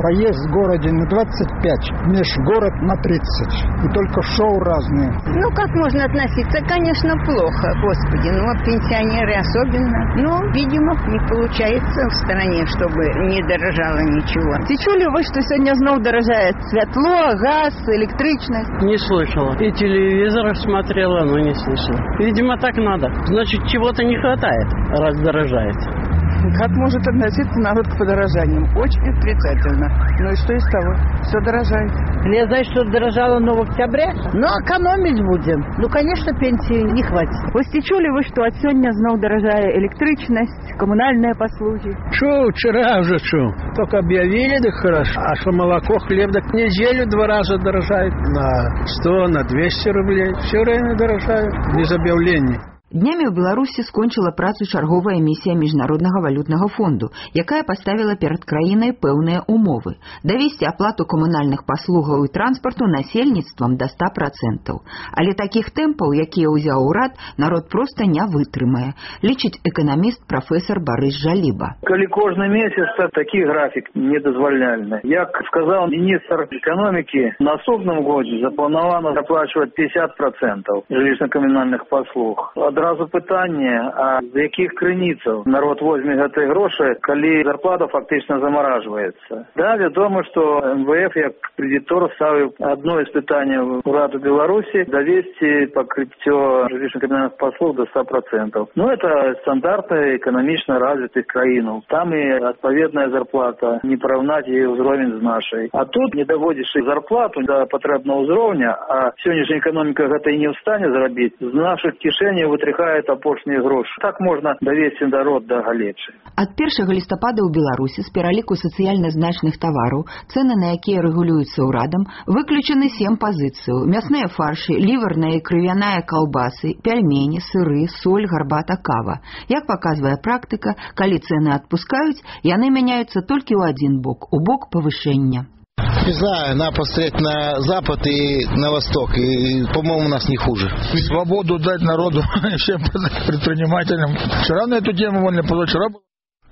Проезд в городе на двадцать пять, межгород на тридцать. И только шоу разные. Ну, как можно относиться? Конечно, плохо, господи. Ну, а пенсионеры особенно. Ну, видимо, не получается в стране, чтобы не дорожало ничего. Ці чули ви, що сьогодні знов дорожає світло, газ, електричність? Не слышала. И телевизор смотрела, но не слышала. Видимо, так надо. Значит, чего-то не хватает, раз дорожает. Как может относиться народ к подорожаниям? Очень отрицательно. Ну и что из того? Все дорожает. Я знаю, что дорожало, но в октябре. Но экономить будем. Ну, конечно, пенсии не хватит. Ось ці чули ви, що от сьогодні знов дорожає електричність, комунальні послуги? Шо, вчера уже что? Только объявили, да хорошо. А что молоко, хлеб, так неделю два раза дорожает. На сто, на двести рублей. Все время дорожает. Без объявлений. Днямі ў Беларусі скончыла працу чарговая місія Міжнароднага валютнага фонду, якая паставіла перад краінай пэўныя умовы – давесці аплату камунальных паслугаў і транспарту насельніцтвам да ста працэнтаў. Але такіх тэмпаў, якія ўзяў урад, народ проста не вытрымае, лічыць эканаміст прафесор Барыс Жаліба. Калі кожны месяц, то такі графік недазвальнальны. Як сказаў міністр эканомікі, на наступным годзе запланавана заплачваць пятьдесят процентов жылищно-камунальных паслуг. Адразу пытанне, а з якіх крыніцаў народ возьме гэтыя грошы, калі зарплата фактычна замаражваецца. Да, вядома, што эм вэ эф як кредитор ставіў одно из пытанняў ураду Беларусі давесці пакрыццё жылищно-камунальных паслуг до ста процентов. Ну, это стандарты эканамічна развітых краінаў. Там і адпаведная зарплата, не параўнаць яе ўзровень з нашай. А тут, не даводзячы зарплату да патрэбнага ўзроўня, а сённяшняя эканоміка гэта і не ў стане зрабіць, з нашых кішэняў вытрымаць апошнія грошы. Так можна давесці народ да галечы. Ад першага лістапада ў Беларусі з пераліку сацыяльна значных тавараў, цэны на якія рэгулююцца ўрадам, выключаны сем пазіцыяў: мясныя фаршы, ліверная і крывяная каўбасы, пельмені, сыры, соль, гарбата, кава. Як паказвае практыка, калі цэны адпускаюць, яны мяняюцца толькі ў адзін бок, у бок павышэння. Не знаю, надо посмотреть на Запад и на Восток, и, по-моему, у нас не хуже. Свободу дать народу, всем предпринимателям. Вчера на эту тему, позавчера было.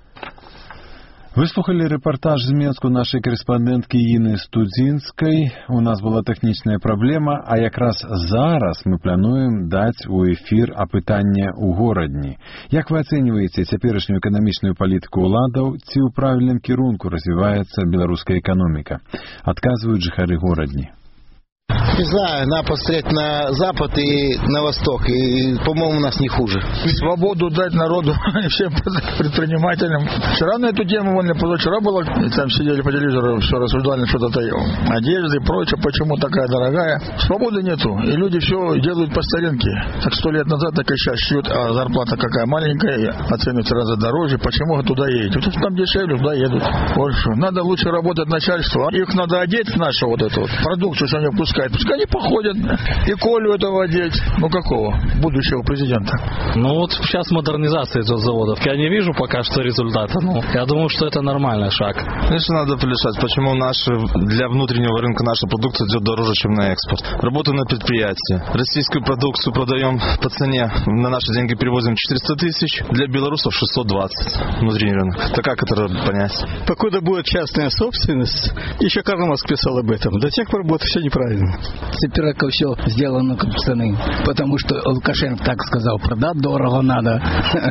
Вы слухали рэпартаж з Менску нашай карэспандэнткі Іны Студзінскай. У нас была тэхнічная праблема, а якраз зараз мы плануем даць у эфір апытанне ў горадні. Як вы ацэньваеце цяперашнюю эканамічную палітыку ўладаў, ці ў правільным кірунку развіваецца беларуская эканоміка? Адказваюць жыхары горадні. Не знаю, надо посмотреть на Запад и на Восток, и, по-моему, у нас не хуже. Свободу дать народу, всем предпринимателям. Вчера на эту тему, позавчера было, и там сидели по телевизору, все рассуждали, что-то одежды и прочее, почему такая дорогая. Свободы нету, и люди все делают по старинке. Так сто лет назад, так и сейчас шьют, а зарплата какая маленькая, а цены в три раза дороже, почему туда едете? Вот там дешевле, туда едут. Больше. Надо лучше работать начальству, их надо одеть в нашу вот эту вот продукцию, что они выпускают. Пускай они походят, и Колю этого одеть. Ну какого? Будущего президента. Ну вот сейчас модернизация идет заводов. Я не вижу пока что результата. Ну, я думаю, что это нормальный шаг. Конечно, надо решать, почему наши, для внутреннего рынка наша продукция идет дороже, чем на экспорт. Работаем на предприятии. Российскую продукцию продаем по цене, на наши деньги перевозим четыреста тысяч, для белорусов шестьсот двадцать внутренний рынок. Так как это понять? Покуда будет частная собственность, еще Карл Маркс писал об этом, до тех пор будет все неправильно. Теперь все сделано как цены, потому что Лукашенко так сказал, продать дорого надо.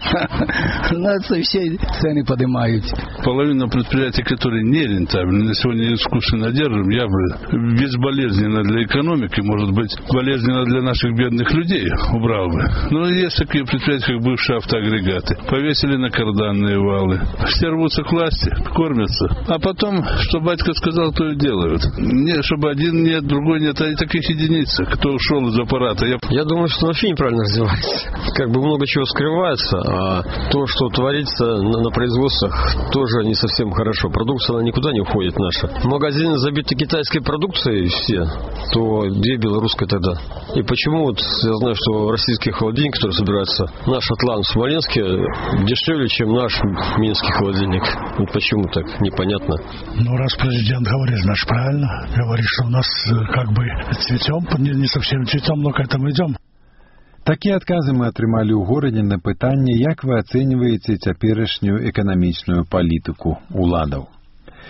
Надо все цены поднимают. Половина предприятий, которые не рентабельны, сегодня искусственно держим, я бы безболезненно для экономики, может быть, болезненно для наших бедных людей убрал бы. Но есть такие предприятия, как бывшие автоагрегаты. Повесили на карданные валы. Все рвутся к власти, кормятся. А потом, что батька сказал, то и делают. Не, чтобы один нет, другой нет. Это таких единиц, кто ушел из аппарата. Я... Я думаю, что вообще неправильно развивается. Как бы много чего скрывается, а то, что творится на, на производствах, тоже не совсем хорошо. Продукция, она никуда не уходит наша. Магазины забиты китайской продукцией все, то где белорусская тогда? И почему вот я знаю, что российский холодильник, который собирается, наш Атлант в Смоленске, дешевле, чем наш минский холодильник. Вот почему так? Непонятно. Ну, раз президент говорит, значит, правильно. Говорит, что у нас как бы цветем, не совсем цветем, но к этому идем. Такія адказы мы атрымалі ў горадзе на пытанне, як вы ацэньваеце цяперашнюю эканамічную палітыку ўладаў.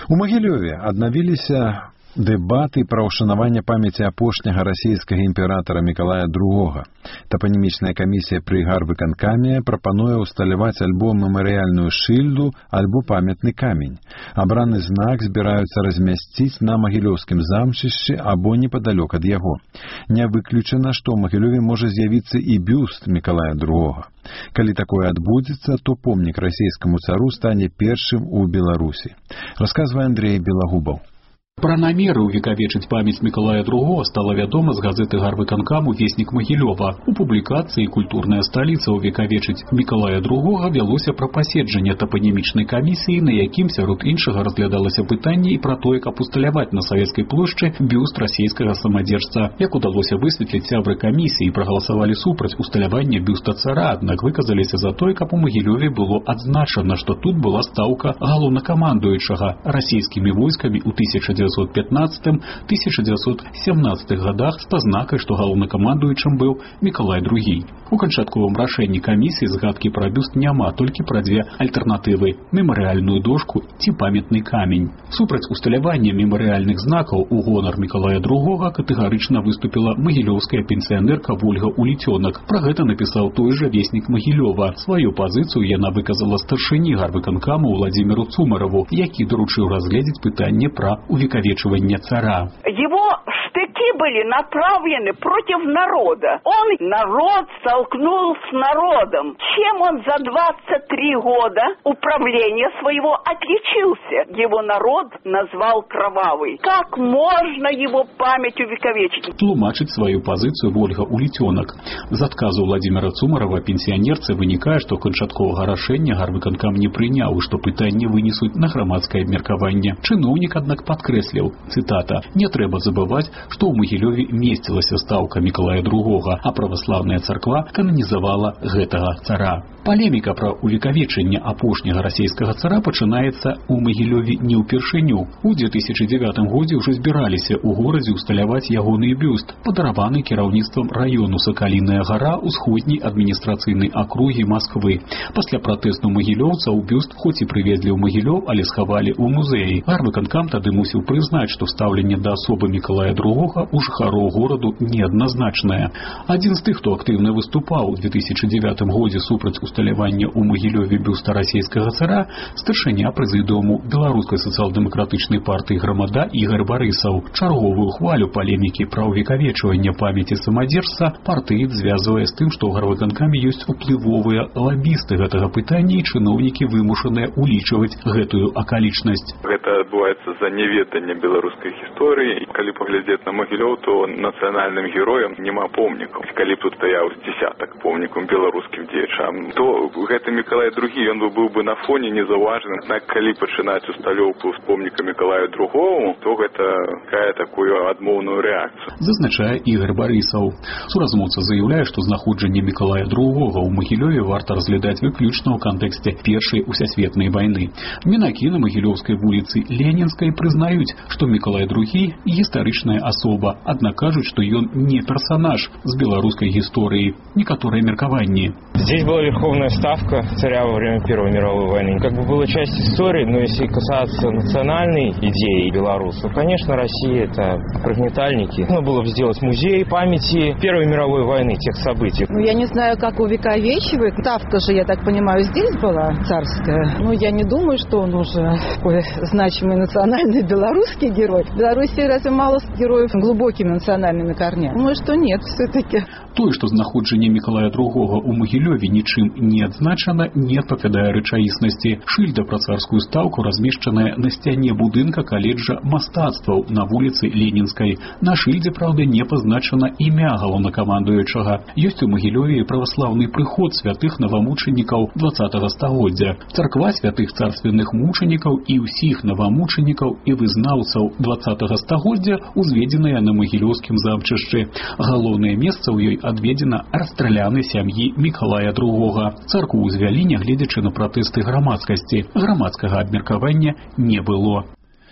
У Магілёве аднавіліся дэбаты пра ўшанаванне памяці апошняга расійскага імператара Мікалая другога. Тапанімічная камісія пры гарвыканкаме прапануе ўсталяваць альбо мемарыяльную шыльду, альбо памятны камень. Абраны знак збіраюцца размясціць на Магілёўскім замчышчы або непадалёк ад яго. Не выключана, што ў Магілёве можа з'явіцца і бюст Мікалая другога. Калі такое адбудзецца, то помнік расійскаму цару стане першым у Беларусі. Расказвае Андрей Белагубаў. Пра намеры увекавечыць памяць Мікалая другога стала вядома з газеты гарвыканкаму «Веснік Магілёва». У публікацыі «Культурная сталіца» увекавечыць Мікалая другога вялося пра паседжанне тапанімічнай камісіі, на якім сярод іншага разглядалася пытанне і пра тое, каб усталяваць на Савецкай плошчы бюст расійскага самадзержца. Як удалося высветліць, сябры камісіі прагаласавалі супраць усталявання бюста цара, аднак выказаліся за тое, каб у Магілёве было адзначана, што тут была стаўка галоўнакамандуючага расійскімі войскамі ў тысяча дзевяцьсот пятнаццатым — тысяча дзевяцьсот сямнаццатых гадах з пазнакай, што галоўнакамандуючым быў Мікалай другі. У канчатковым рашэнні камісіі згадкі пра бюст няма, толькі пра дзве альтэрнатывы – мемарыяльную дошку ці памятны камень. Супраць усталявання мемарыяльных знакаў у гонар Мікалая другога катэгарычна выступіла магілёўская пенсіянерка Вольга Уліцёнак. Пра гэта напісаў той жа «Веснік Магілёва». Сваю пазіцыю яна выказала старшыні гарвыканкаму Владзіміру Цумарову, які даручыў разгледзець пытанне пра увекавечивания цара. Его штыки были направлены против народа. Он народ столкнул с народом. Чем он за двадцать три года управления своего отличился? Его народ назвал кровавый. Как можно его память увековечить? Тлумачыць сваю пазіцыю Вольга Уліцёнак. З адказу Владзіміра Цумарова пенсіянерцы вынікае, што канчатковага рашэння гарвыканкам не прыняў, што пытанне вынесуць на грамадскае абмеркаванне. Чыноўнік, аднак, падкрэсліў, цытата: «Не трэба забываць, што ў Магілёве месцілася стаўка Мікалая другога, а праваслаўная царква кананізавала гэтага цара». Палеміка пра увекавечанне апошняга расійскага цара пачынаецца ў Магілёве не ўпершыню. У две тысячи девятым годзе ўжо збіраліся ў горадзе ўсталяваць ягоны бюст, падараваны кіраўніцтвам раёну Сакаліная гара ўсходняй адміністрацыйнай акругі Масквы. Пасля пратэсту магілёўцаў бюст хоць і прывезлі ў Магілёў, але схавалі ў музеі. Гарвыканкам тады мусіў прызнаць, што стаўленне да асобы Мікалая другога у жыхароў гораду неадназначнае. Адзін з тых, хто актыўна выступаў у две тысячи девятым годзе супраць усталявання ў Магілёве бюста расійскага цара, старшыня прэзідыуму беларускай сацыял-дэмакратычнай партыі «Грамада» Ігар Барысаў. Чарговую хвалю палемікі пра ўвекавечванне памяці самадзержца партыец звязвае з тым, што ў гарвыканкаме ёсць уплывовыя лабісты гэтага пытання і чыноўнікі вымушаныя улічваць гэтую акалічнасць. Гэта адбываецца за неведанне беларускай гісторыі. Калі паглядзець на Магілёў, то нацыянальным героям няма помнікаў. Калі б тут стаяў з дзесятак помнікаў беларускім дзеячам, то гэты Мікалай другі, ён быў бы на фоне незаўважным. Аднак калі пачынаць усталёўку з помніка Мікалаю другому, то гэта такая такую адмоўную рэакцыю. Зазначае Ігар Барысаў. Суразмоўца заяўляе, што знаходжанне Мікалая другога ў Магілёве варта разглядаць выключна ў кантэксце Першай усесветнай вайны. Мінакі на Магілёўскай вуліцы Ленінскай прызнаюць, што Мікалай другі гістарычная асоба, аднак кажуць, што ён не персонаж з беларускай гісторыі. Некаторыя меркаванні. Здесь была верховная ставка царя во время Первой мировой войны. Как бы была часть истории, но если касаться национальной идеи белорусов, конечно, Россия — это прогнетальники. Нужно было бы сделать музей памяти Первой мировой войны, тех событий. Ну, я не знаю, как увековечивать. Ставка же, я так понимаю, здесь была царская. Ну, я не думаю, что он уже такой значимый национальный белорусский герой. В Беларуси разве мало героев с глубокими национальными корнями? Думаю, что нет все-таки. Тое, што знаходжанне Мікалая другога ў Магілёве нічым не адзначана, не адпавядае рэчаіснасці. Шыльда пра царскую стаўку размешчаная на сцяне будынка каледжа мастацтваў на вуліцы Ленінскай. На шыльдзе, праўда, не пазначана імя галоўнакамандуючага. Ёсць у Магілёве праваслаўны прыход святых навамучанікаў дваццатага стагоддзя. Царква святых царственных мучанікаў і ўсіх навамучанікаў і вызнаўцаў дваццатага стагоддзя узведзеная на магілёўскім замчышчы. Галоўнае месца ў ёй адведзена расстралянай сям'і Мікалая другога. Царкву узвялі, нягледзячы на пратэсты грамадскасці. Грамадскага абмеркавання не было.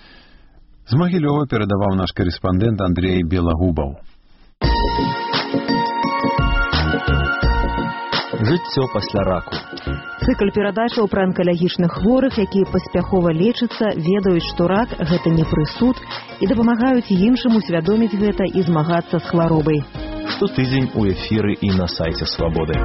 З Магілёва перадаваў наш карэспандэнт Андрей Белагубаў. Жыццё пасля раку. Цыкл перадачаў пра анкалагічных хворых, якія паспяхова лечацца, ведаюць, што рак – гэта не прысуд, і дапамагаюць іншым усвядоміць гэта і змагацца з хваробай. Штотыдзень у эфіры і на сайце Свабоды.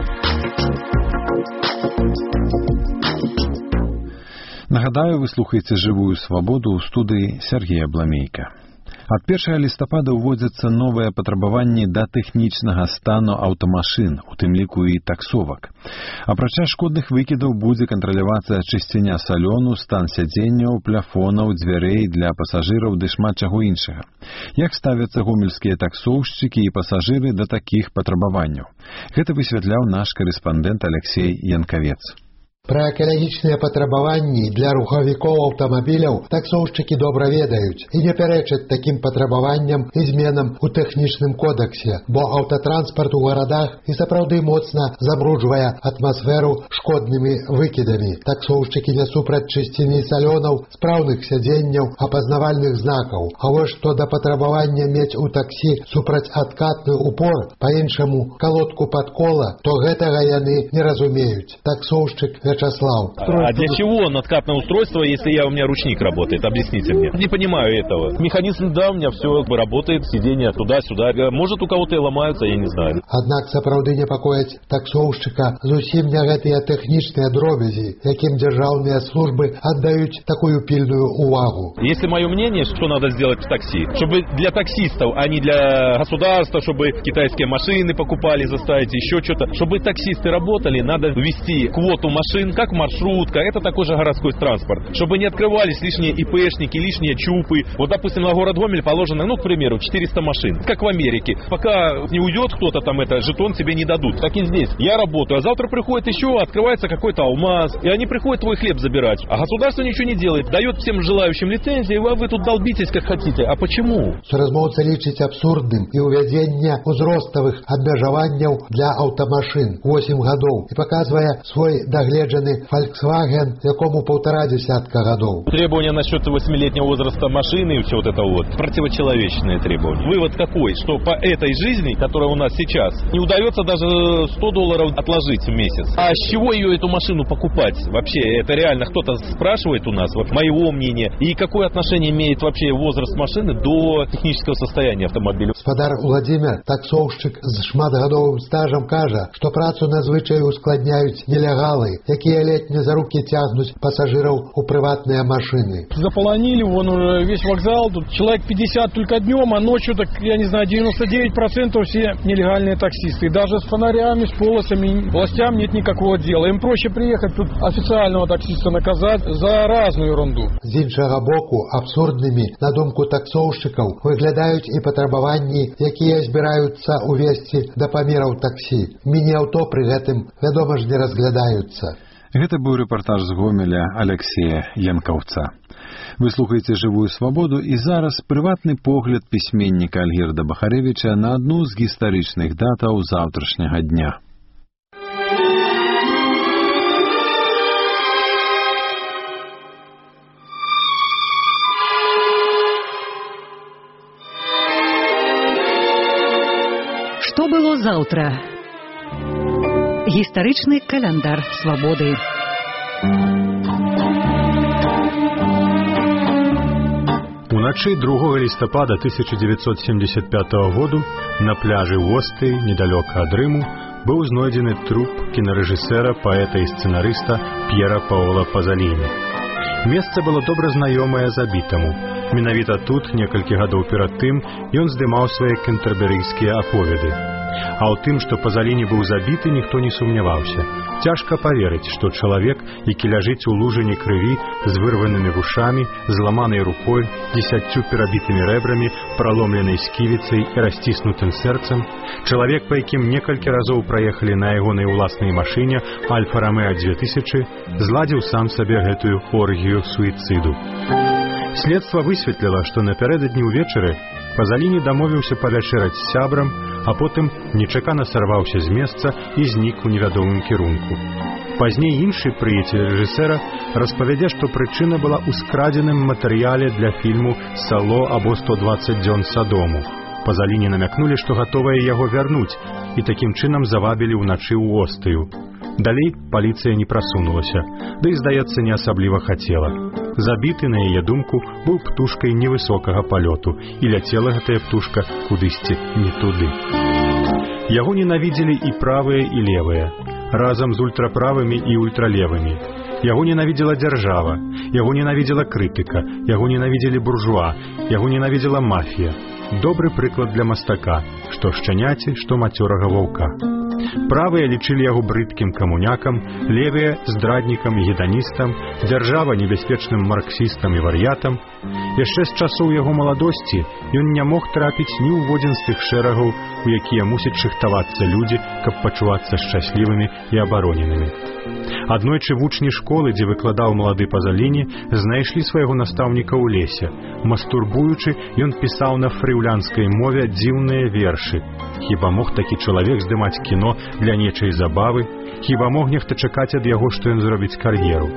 Нагадаю, вы слухаеце «Жывую свабоду» ў студыі Сергея Бламейка. Ад першага лістапада ўводзяцца новыя патрабаванні да тэхнічнага стану аўтамашын, у тым ліку і таксовак. Апрача шкодных выкідаў будзе кантралявацца чысціня салёну, стан сядзенняў, пляфонаў, дзвярэй для пасажыраў ды шмат чаго іншага. Як ставяцца гомельскія таксоўшчыкі і пасажыры да такіх патрабаванняў? Гэта высвятляў наш карэспандэнт Алексей Янкавец. Пра экалагічныя патрабаванні для рухавікоў аўтамабіляў таксоўшчыкі добра ведаюць і не пярэчаць такім патрабаванням і зменам у тэхнічным кодексе, бо аўтатранспарт у гарадах і сапраўды моцна забруджвае атмасферу шкоднымі выкідамі. Таксоўшчыкі не супраць чысціні салёнаў, спраўных сядзенняў, апазнавальных знакаў. А вось што да патрабавання мець у таксі супраць адкатны упор, па-іншаму калодку пад кола, то гэтага яны не разумеюць. Таксоўшчык Вячеслав. А для чего надкатное устройство, если я, у меня ручник работает? Объясните мне. Не понимаю этого. Механизм, да, у меня все работает, сиденье туда-сюда. Может, у кого-то и ломаются, я не знаю. Аднак сапраўды непакояць таксоўшчыка зусім не гэтыя тэхнічныя дробязі, якім дзяржаўныя службы аддаюць такую пільную увагу. Если мое мнение, что надо сделать в такси, чтобы для таксистов, а не для государства, чтобы китайские машины покупали, заставить еще что-то, чтобы таксисты работали, надо ввести квоту машин, как маршрутка, это такой же городской транспорт. Чтобы не открывались лишние ИПшники, лишние ЧУПы. Вот, допустим, на город Гомель положено, ну, к примеру, четыреста машин. Как в Америке. Пока не уйдет кто-то там, это жетон тебе не дадут. Так и здесь. Я работаю, а завтра приходит еще, открывается какой-то алмаз, и они приходят твой хлеб забирать. А государство ничего не делает. Дает всем желающим лицензии, а вы тут долбитесь как хотите. А почему? Размоўца лічыць абсурдным і ўвядзенне узроставых абмежаванняў для аўтамашын восемь гадоў і паказвае свой догледжены Volkswagen, якому полтора десятка годов. Требования насчет восьмилетнего возраста машины и все вот это вот. Противочеловечные требования. Вывод какой? Что по этой жизни, которая у нас сейчас, не удается даже сто долларов отложить в месяц. А с чего ее, эту машину, покупать? Вообще, это реально кто-то спрашивает у нас, вот моего мнения. И какое отношение имеет вообще возраст машины до технического состояния автомобиля? Господар Владимир, таксоўшчык з шматгадовым стажам, кажа, што працу назвычай ускладняюць нелегалы, якія летне за руки тягнуць пассажиров у приватные машины. Заполонили вон уже весь вокзал, тут человек пятьдесят только днем, а ночью, так я не знаю, девяносто девять процентов все нелегальные таксисты. И даже с фонарями, с полосами властям нет никакого дела. Им проще приехать тут официального таксиста наказать за разную ерунду. З іншага боку, абсурднымі, на думку таксоўшчыкаў, выглядаюць і патрабаванні, якія збіраюцца увесці да памераў таксі. Міні-аўто пры гэтым, вядома ж, не разглядаюцца. Гэта быў рэпартаж з Гомеля Алексея Янкаўца. Вы слухаеце «Жывую свабоду» і зараз прыватны погляд пісьменніка Альгерда Бахарэвіча на адну з гістарычных датаў заўтрашняга дня. Што было заўтра? Гістарычны каляндар свабоды. Уначы другога лістапада тысяча девятьсот семьдесят пятого году на пляжы Восты, недалёка ад Рыму, быў знойдзены труп кінарэжысэра, паэта і сцэнарыста П'ера Паўла Пазаліні. Месца было добра знаёмае забітаму. Менавіта тут, некалькі гадоў перад тым, ён здымаў свае кентэрберыйскія аповеды. А ў тым, што Пазаліні быў забіты, ніхто не сумняваўся. Цяжка паверыць, што чалавек, які ляжыць у лужыні крыві з вырванымі вушамі, зламанай рукой, дзесяццю перабітымі рэбрамі, праломленай сківіцай і расціснутым сэрцам, чалавек, па якім некалькі разоў праехалі на ягонай уласнай машыне Альфа-Ромео две тысячи, зладзіў сам сабе гэтую оргію суіцыду. Следства высветліла, што напярэдадні ўвечары Пазаліні дамовіўся павячэраць з сябрам, а потым нечакана сарваўся з месца і знік у невядомым кірунку. Пазней іншы прыяцель рэжысэра распавядзе, што прычына была ў скрадзеным матэрыяле для фільму «Сало» або сто двадцать дзён Садому. Пазаліні намякнулі, што гатовыя яго вярнуць, і такім чынам завабілі ўначы ў Остаю. Далей паліцыя не прасунулася, ды і, здаецца, не асабліва хацела. Забіты, на яе думку, быў птушкай невысокага палёту, і ляцела гэтая птушка кудысьці не туды. Яго ненавідзелі і правыя, і левыя, разам з ультраправымі і ультралевымі. Яго ненавідзела дзяржава, яго ненавідзела крытыка, яго ненавідзелі буржуа, яго ненавідзела мафія. Добры прыклад для мастака, што шчаняці, што мацёрага ваўка. Правыя лічылі яго брыдкім камунякам, левыя – здраднікам і геданістам, дзяржава – небяспечным марксістам і вар'ятам. Яшчэ з часоў яго маладосці ён не мог трапіць ні ў водзін з тых шэрагаў, у якія мусяць шыхтавацца людзі, каб пачувацца шчаслівымі і абароненымі. Аднойчы вучні школы, дзе выкладаў малады Пазаліні, знайшлі свайго настаўніка ў лесе. Мастурбуючы, ён пісаў на фрыўлянскай мове дзіўныя вершы. Хіба мог такі чалавек здымаць кіно для нечай забавы? Хіба мог нехта чакаць ад яго, што ён зробіць кар'еру?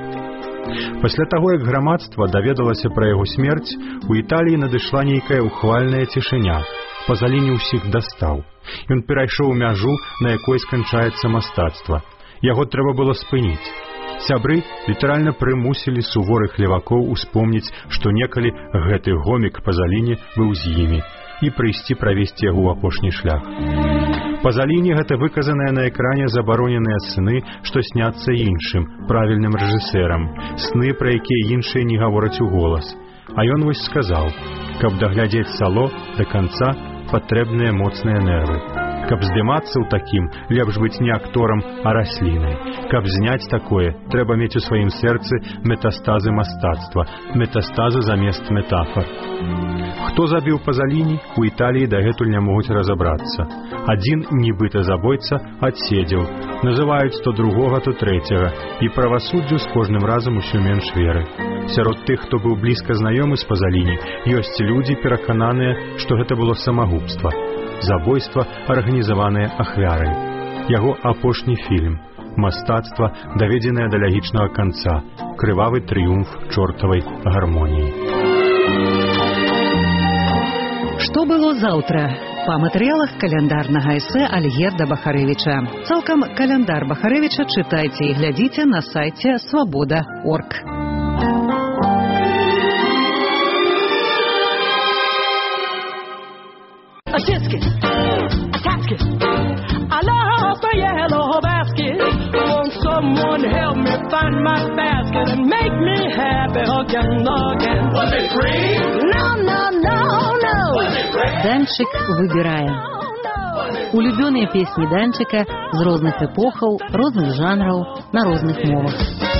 Пасля таго, як грамадства даведалася пра яго смерць, у Італіі надышла нейкая ухвальная цішыня. Пазаліні ўсіх дастаў. Ён перайшоў мяжу, на якой сканчаецца мастацтва. Яго трэба было спыніць. Сябры літаральна прымусілі суворых левакоў успомніць, што некалі гэты гомік Пазаліні быў з імі, і прыйсці правесці яго ў апошні шлях. Пазаліні — гэта выказаныя на экране забароненыя сны, што сняцца іншым, правільным рэжысэрам, сны, пра якія іншыя не гавораць у голас. А ён вось сказаў, каб даглядзець сало да канца, патрэбныя моцныя нервы. Каб здымацца ў такім, лепш быць не акторам, а раслінай. Каб зняць такое, трэба мець у сваім сэрцы метастазы мастацтва, метастазы замест метафор. Хто забіў Пазаліні, у Італіі дагэтуль не могуць разабрацца. Адзін нібыта забойца адседзеў, называюць то другога, то трэцяга, і правасуддзю з кожным разам усё менш веры. Сярод тых, хто быў блізка знаёмы з Пазаліні, ёсць людзі, перакананыя, што гэта было самагубства. Забойства, арганізаванае ахвярай. Яго апошні фільм. Мастацтва, даведзенае да лягічнага канца. Крывавы трыумф чортавай гармоніі. Што было заўтра? Па матэрыялах каляндарнага эсэ Альгерда Бахарэвіча. Цалкам каляндар Бахарэвіча чытайце і глядзіце на сайце свабода точка орг. A tisket, a casket, I lost a yellow basket. Won't someone help me find my basket and make me happy again, again? Was it free? No, no, no, no. Was it red? Данчик выбірае. Улюбёныя песні Данчика з розных эпохаў, розных жанраў, на розных мовах.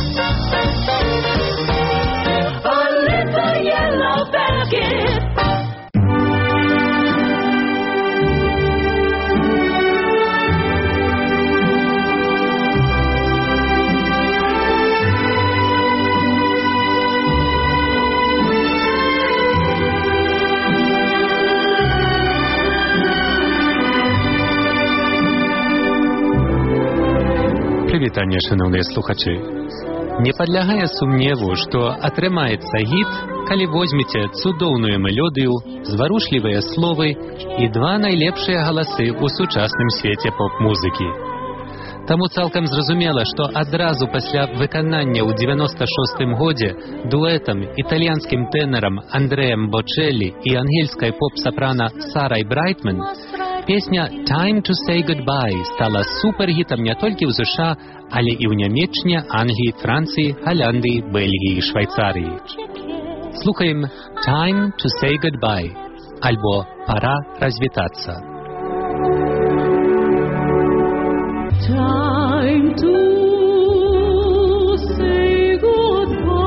A little yellow basket. Вітання, шановні слухачі. Не падлягае сумневу, што атрымаецца гіт, калі возьмеце цудоўную мелодыю, зварушлівыя словы і два найлепшыя галасы ў сучасным свеце поп-музыкі. Таму цалкам зразумела, што адразу пасля выканання ў дзевяноста шостым годзе дуэтам італьянскім тэнарам Андрэем Бочэлі і ангельскай поп-сапрана Сарай Брайтман песня «Time to say goodbye» стала супергітам не толькі ў ЗША, але і ў Нямеччине, Англіі, Францыі, Галандыі, Бельгіі і Швайцарыі. Слухаем «Time to say goodbye» альбо «Пора развітацца». Time to say goodbye.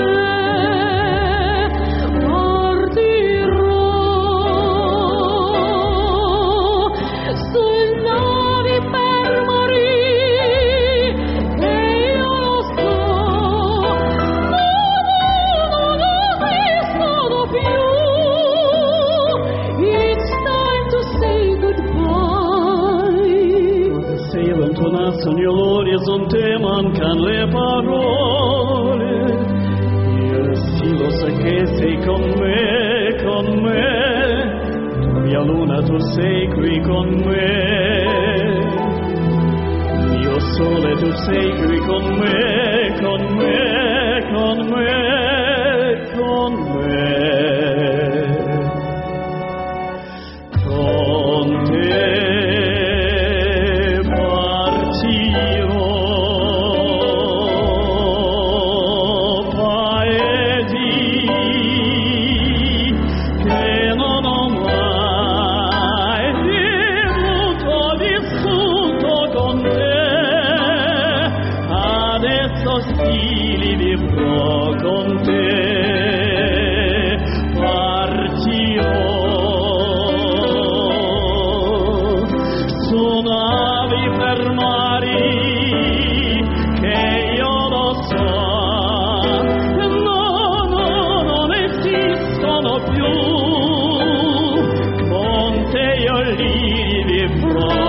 Con te partirò. sogno l'orizzonte, mancan le parole. Io sì lo so che sei con me, con me. Tu mia luna, tu sei qui con me. Mio sole, tu sei qui con me, con me, con me, con me. Con te. Più con te io li vivrò.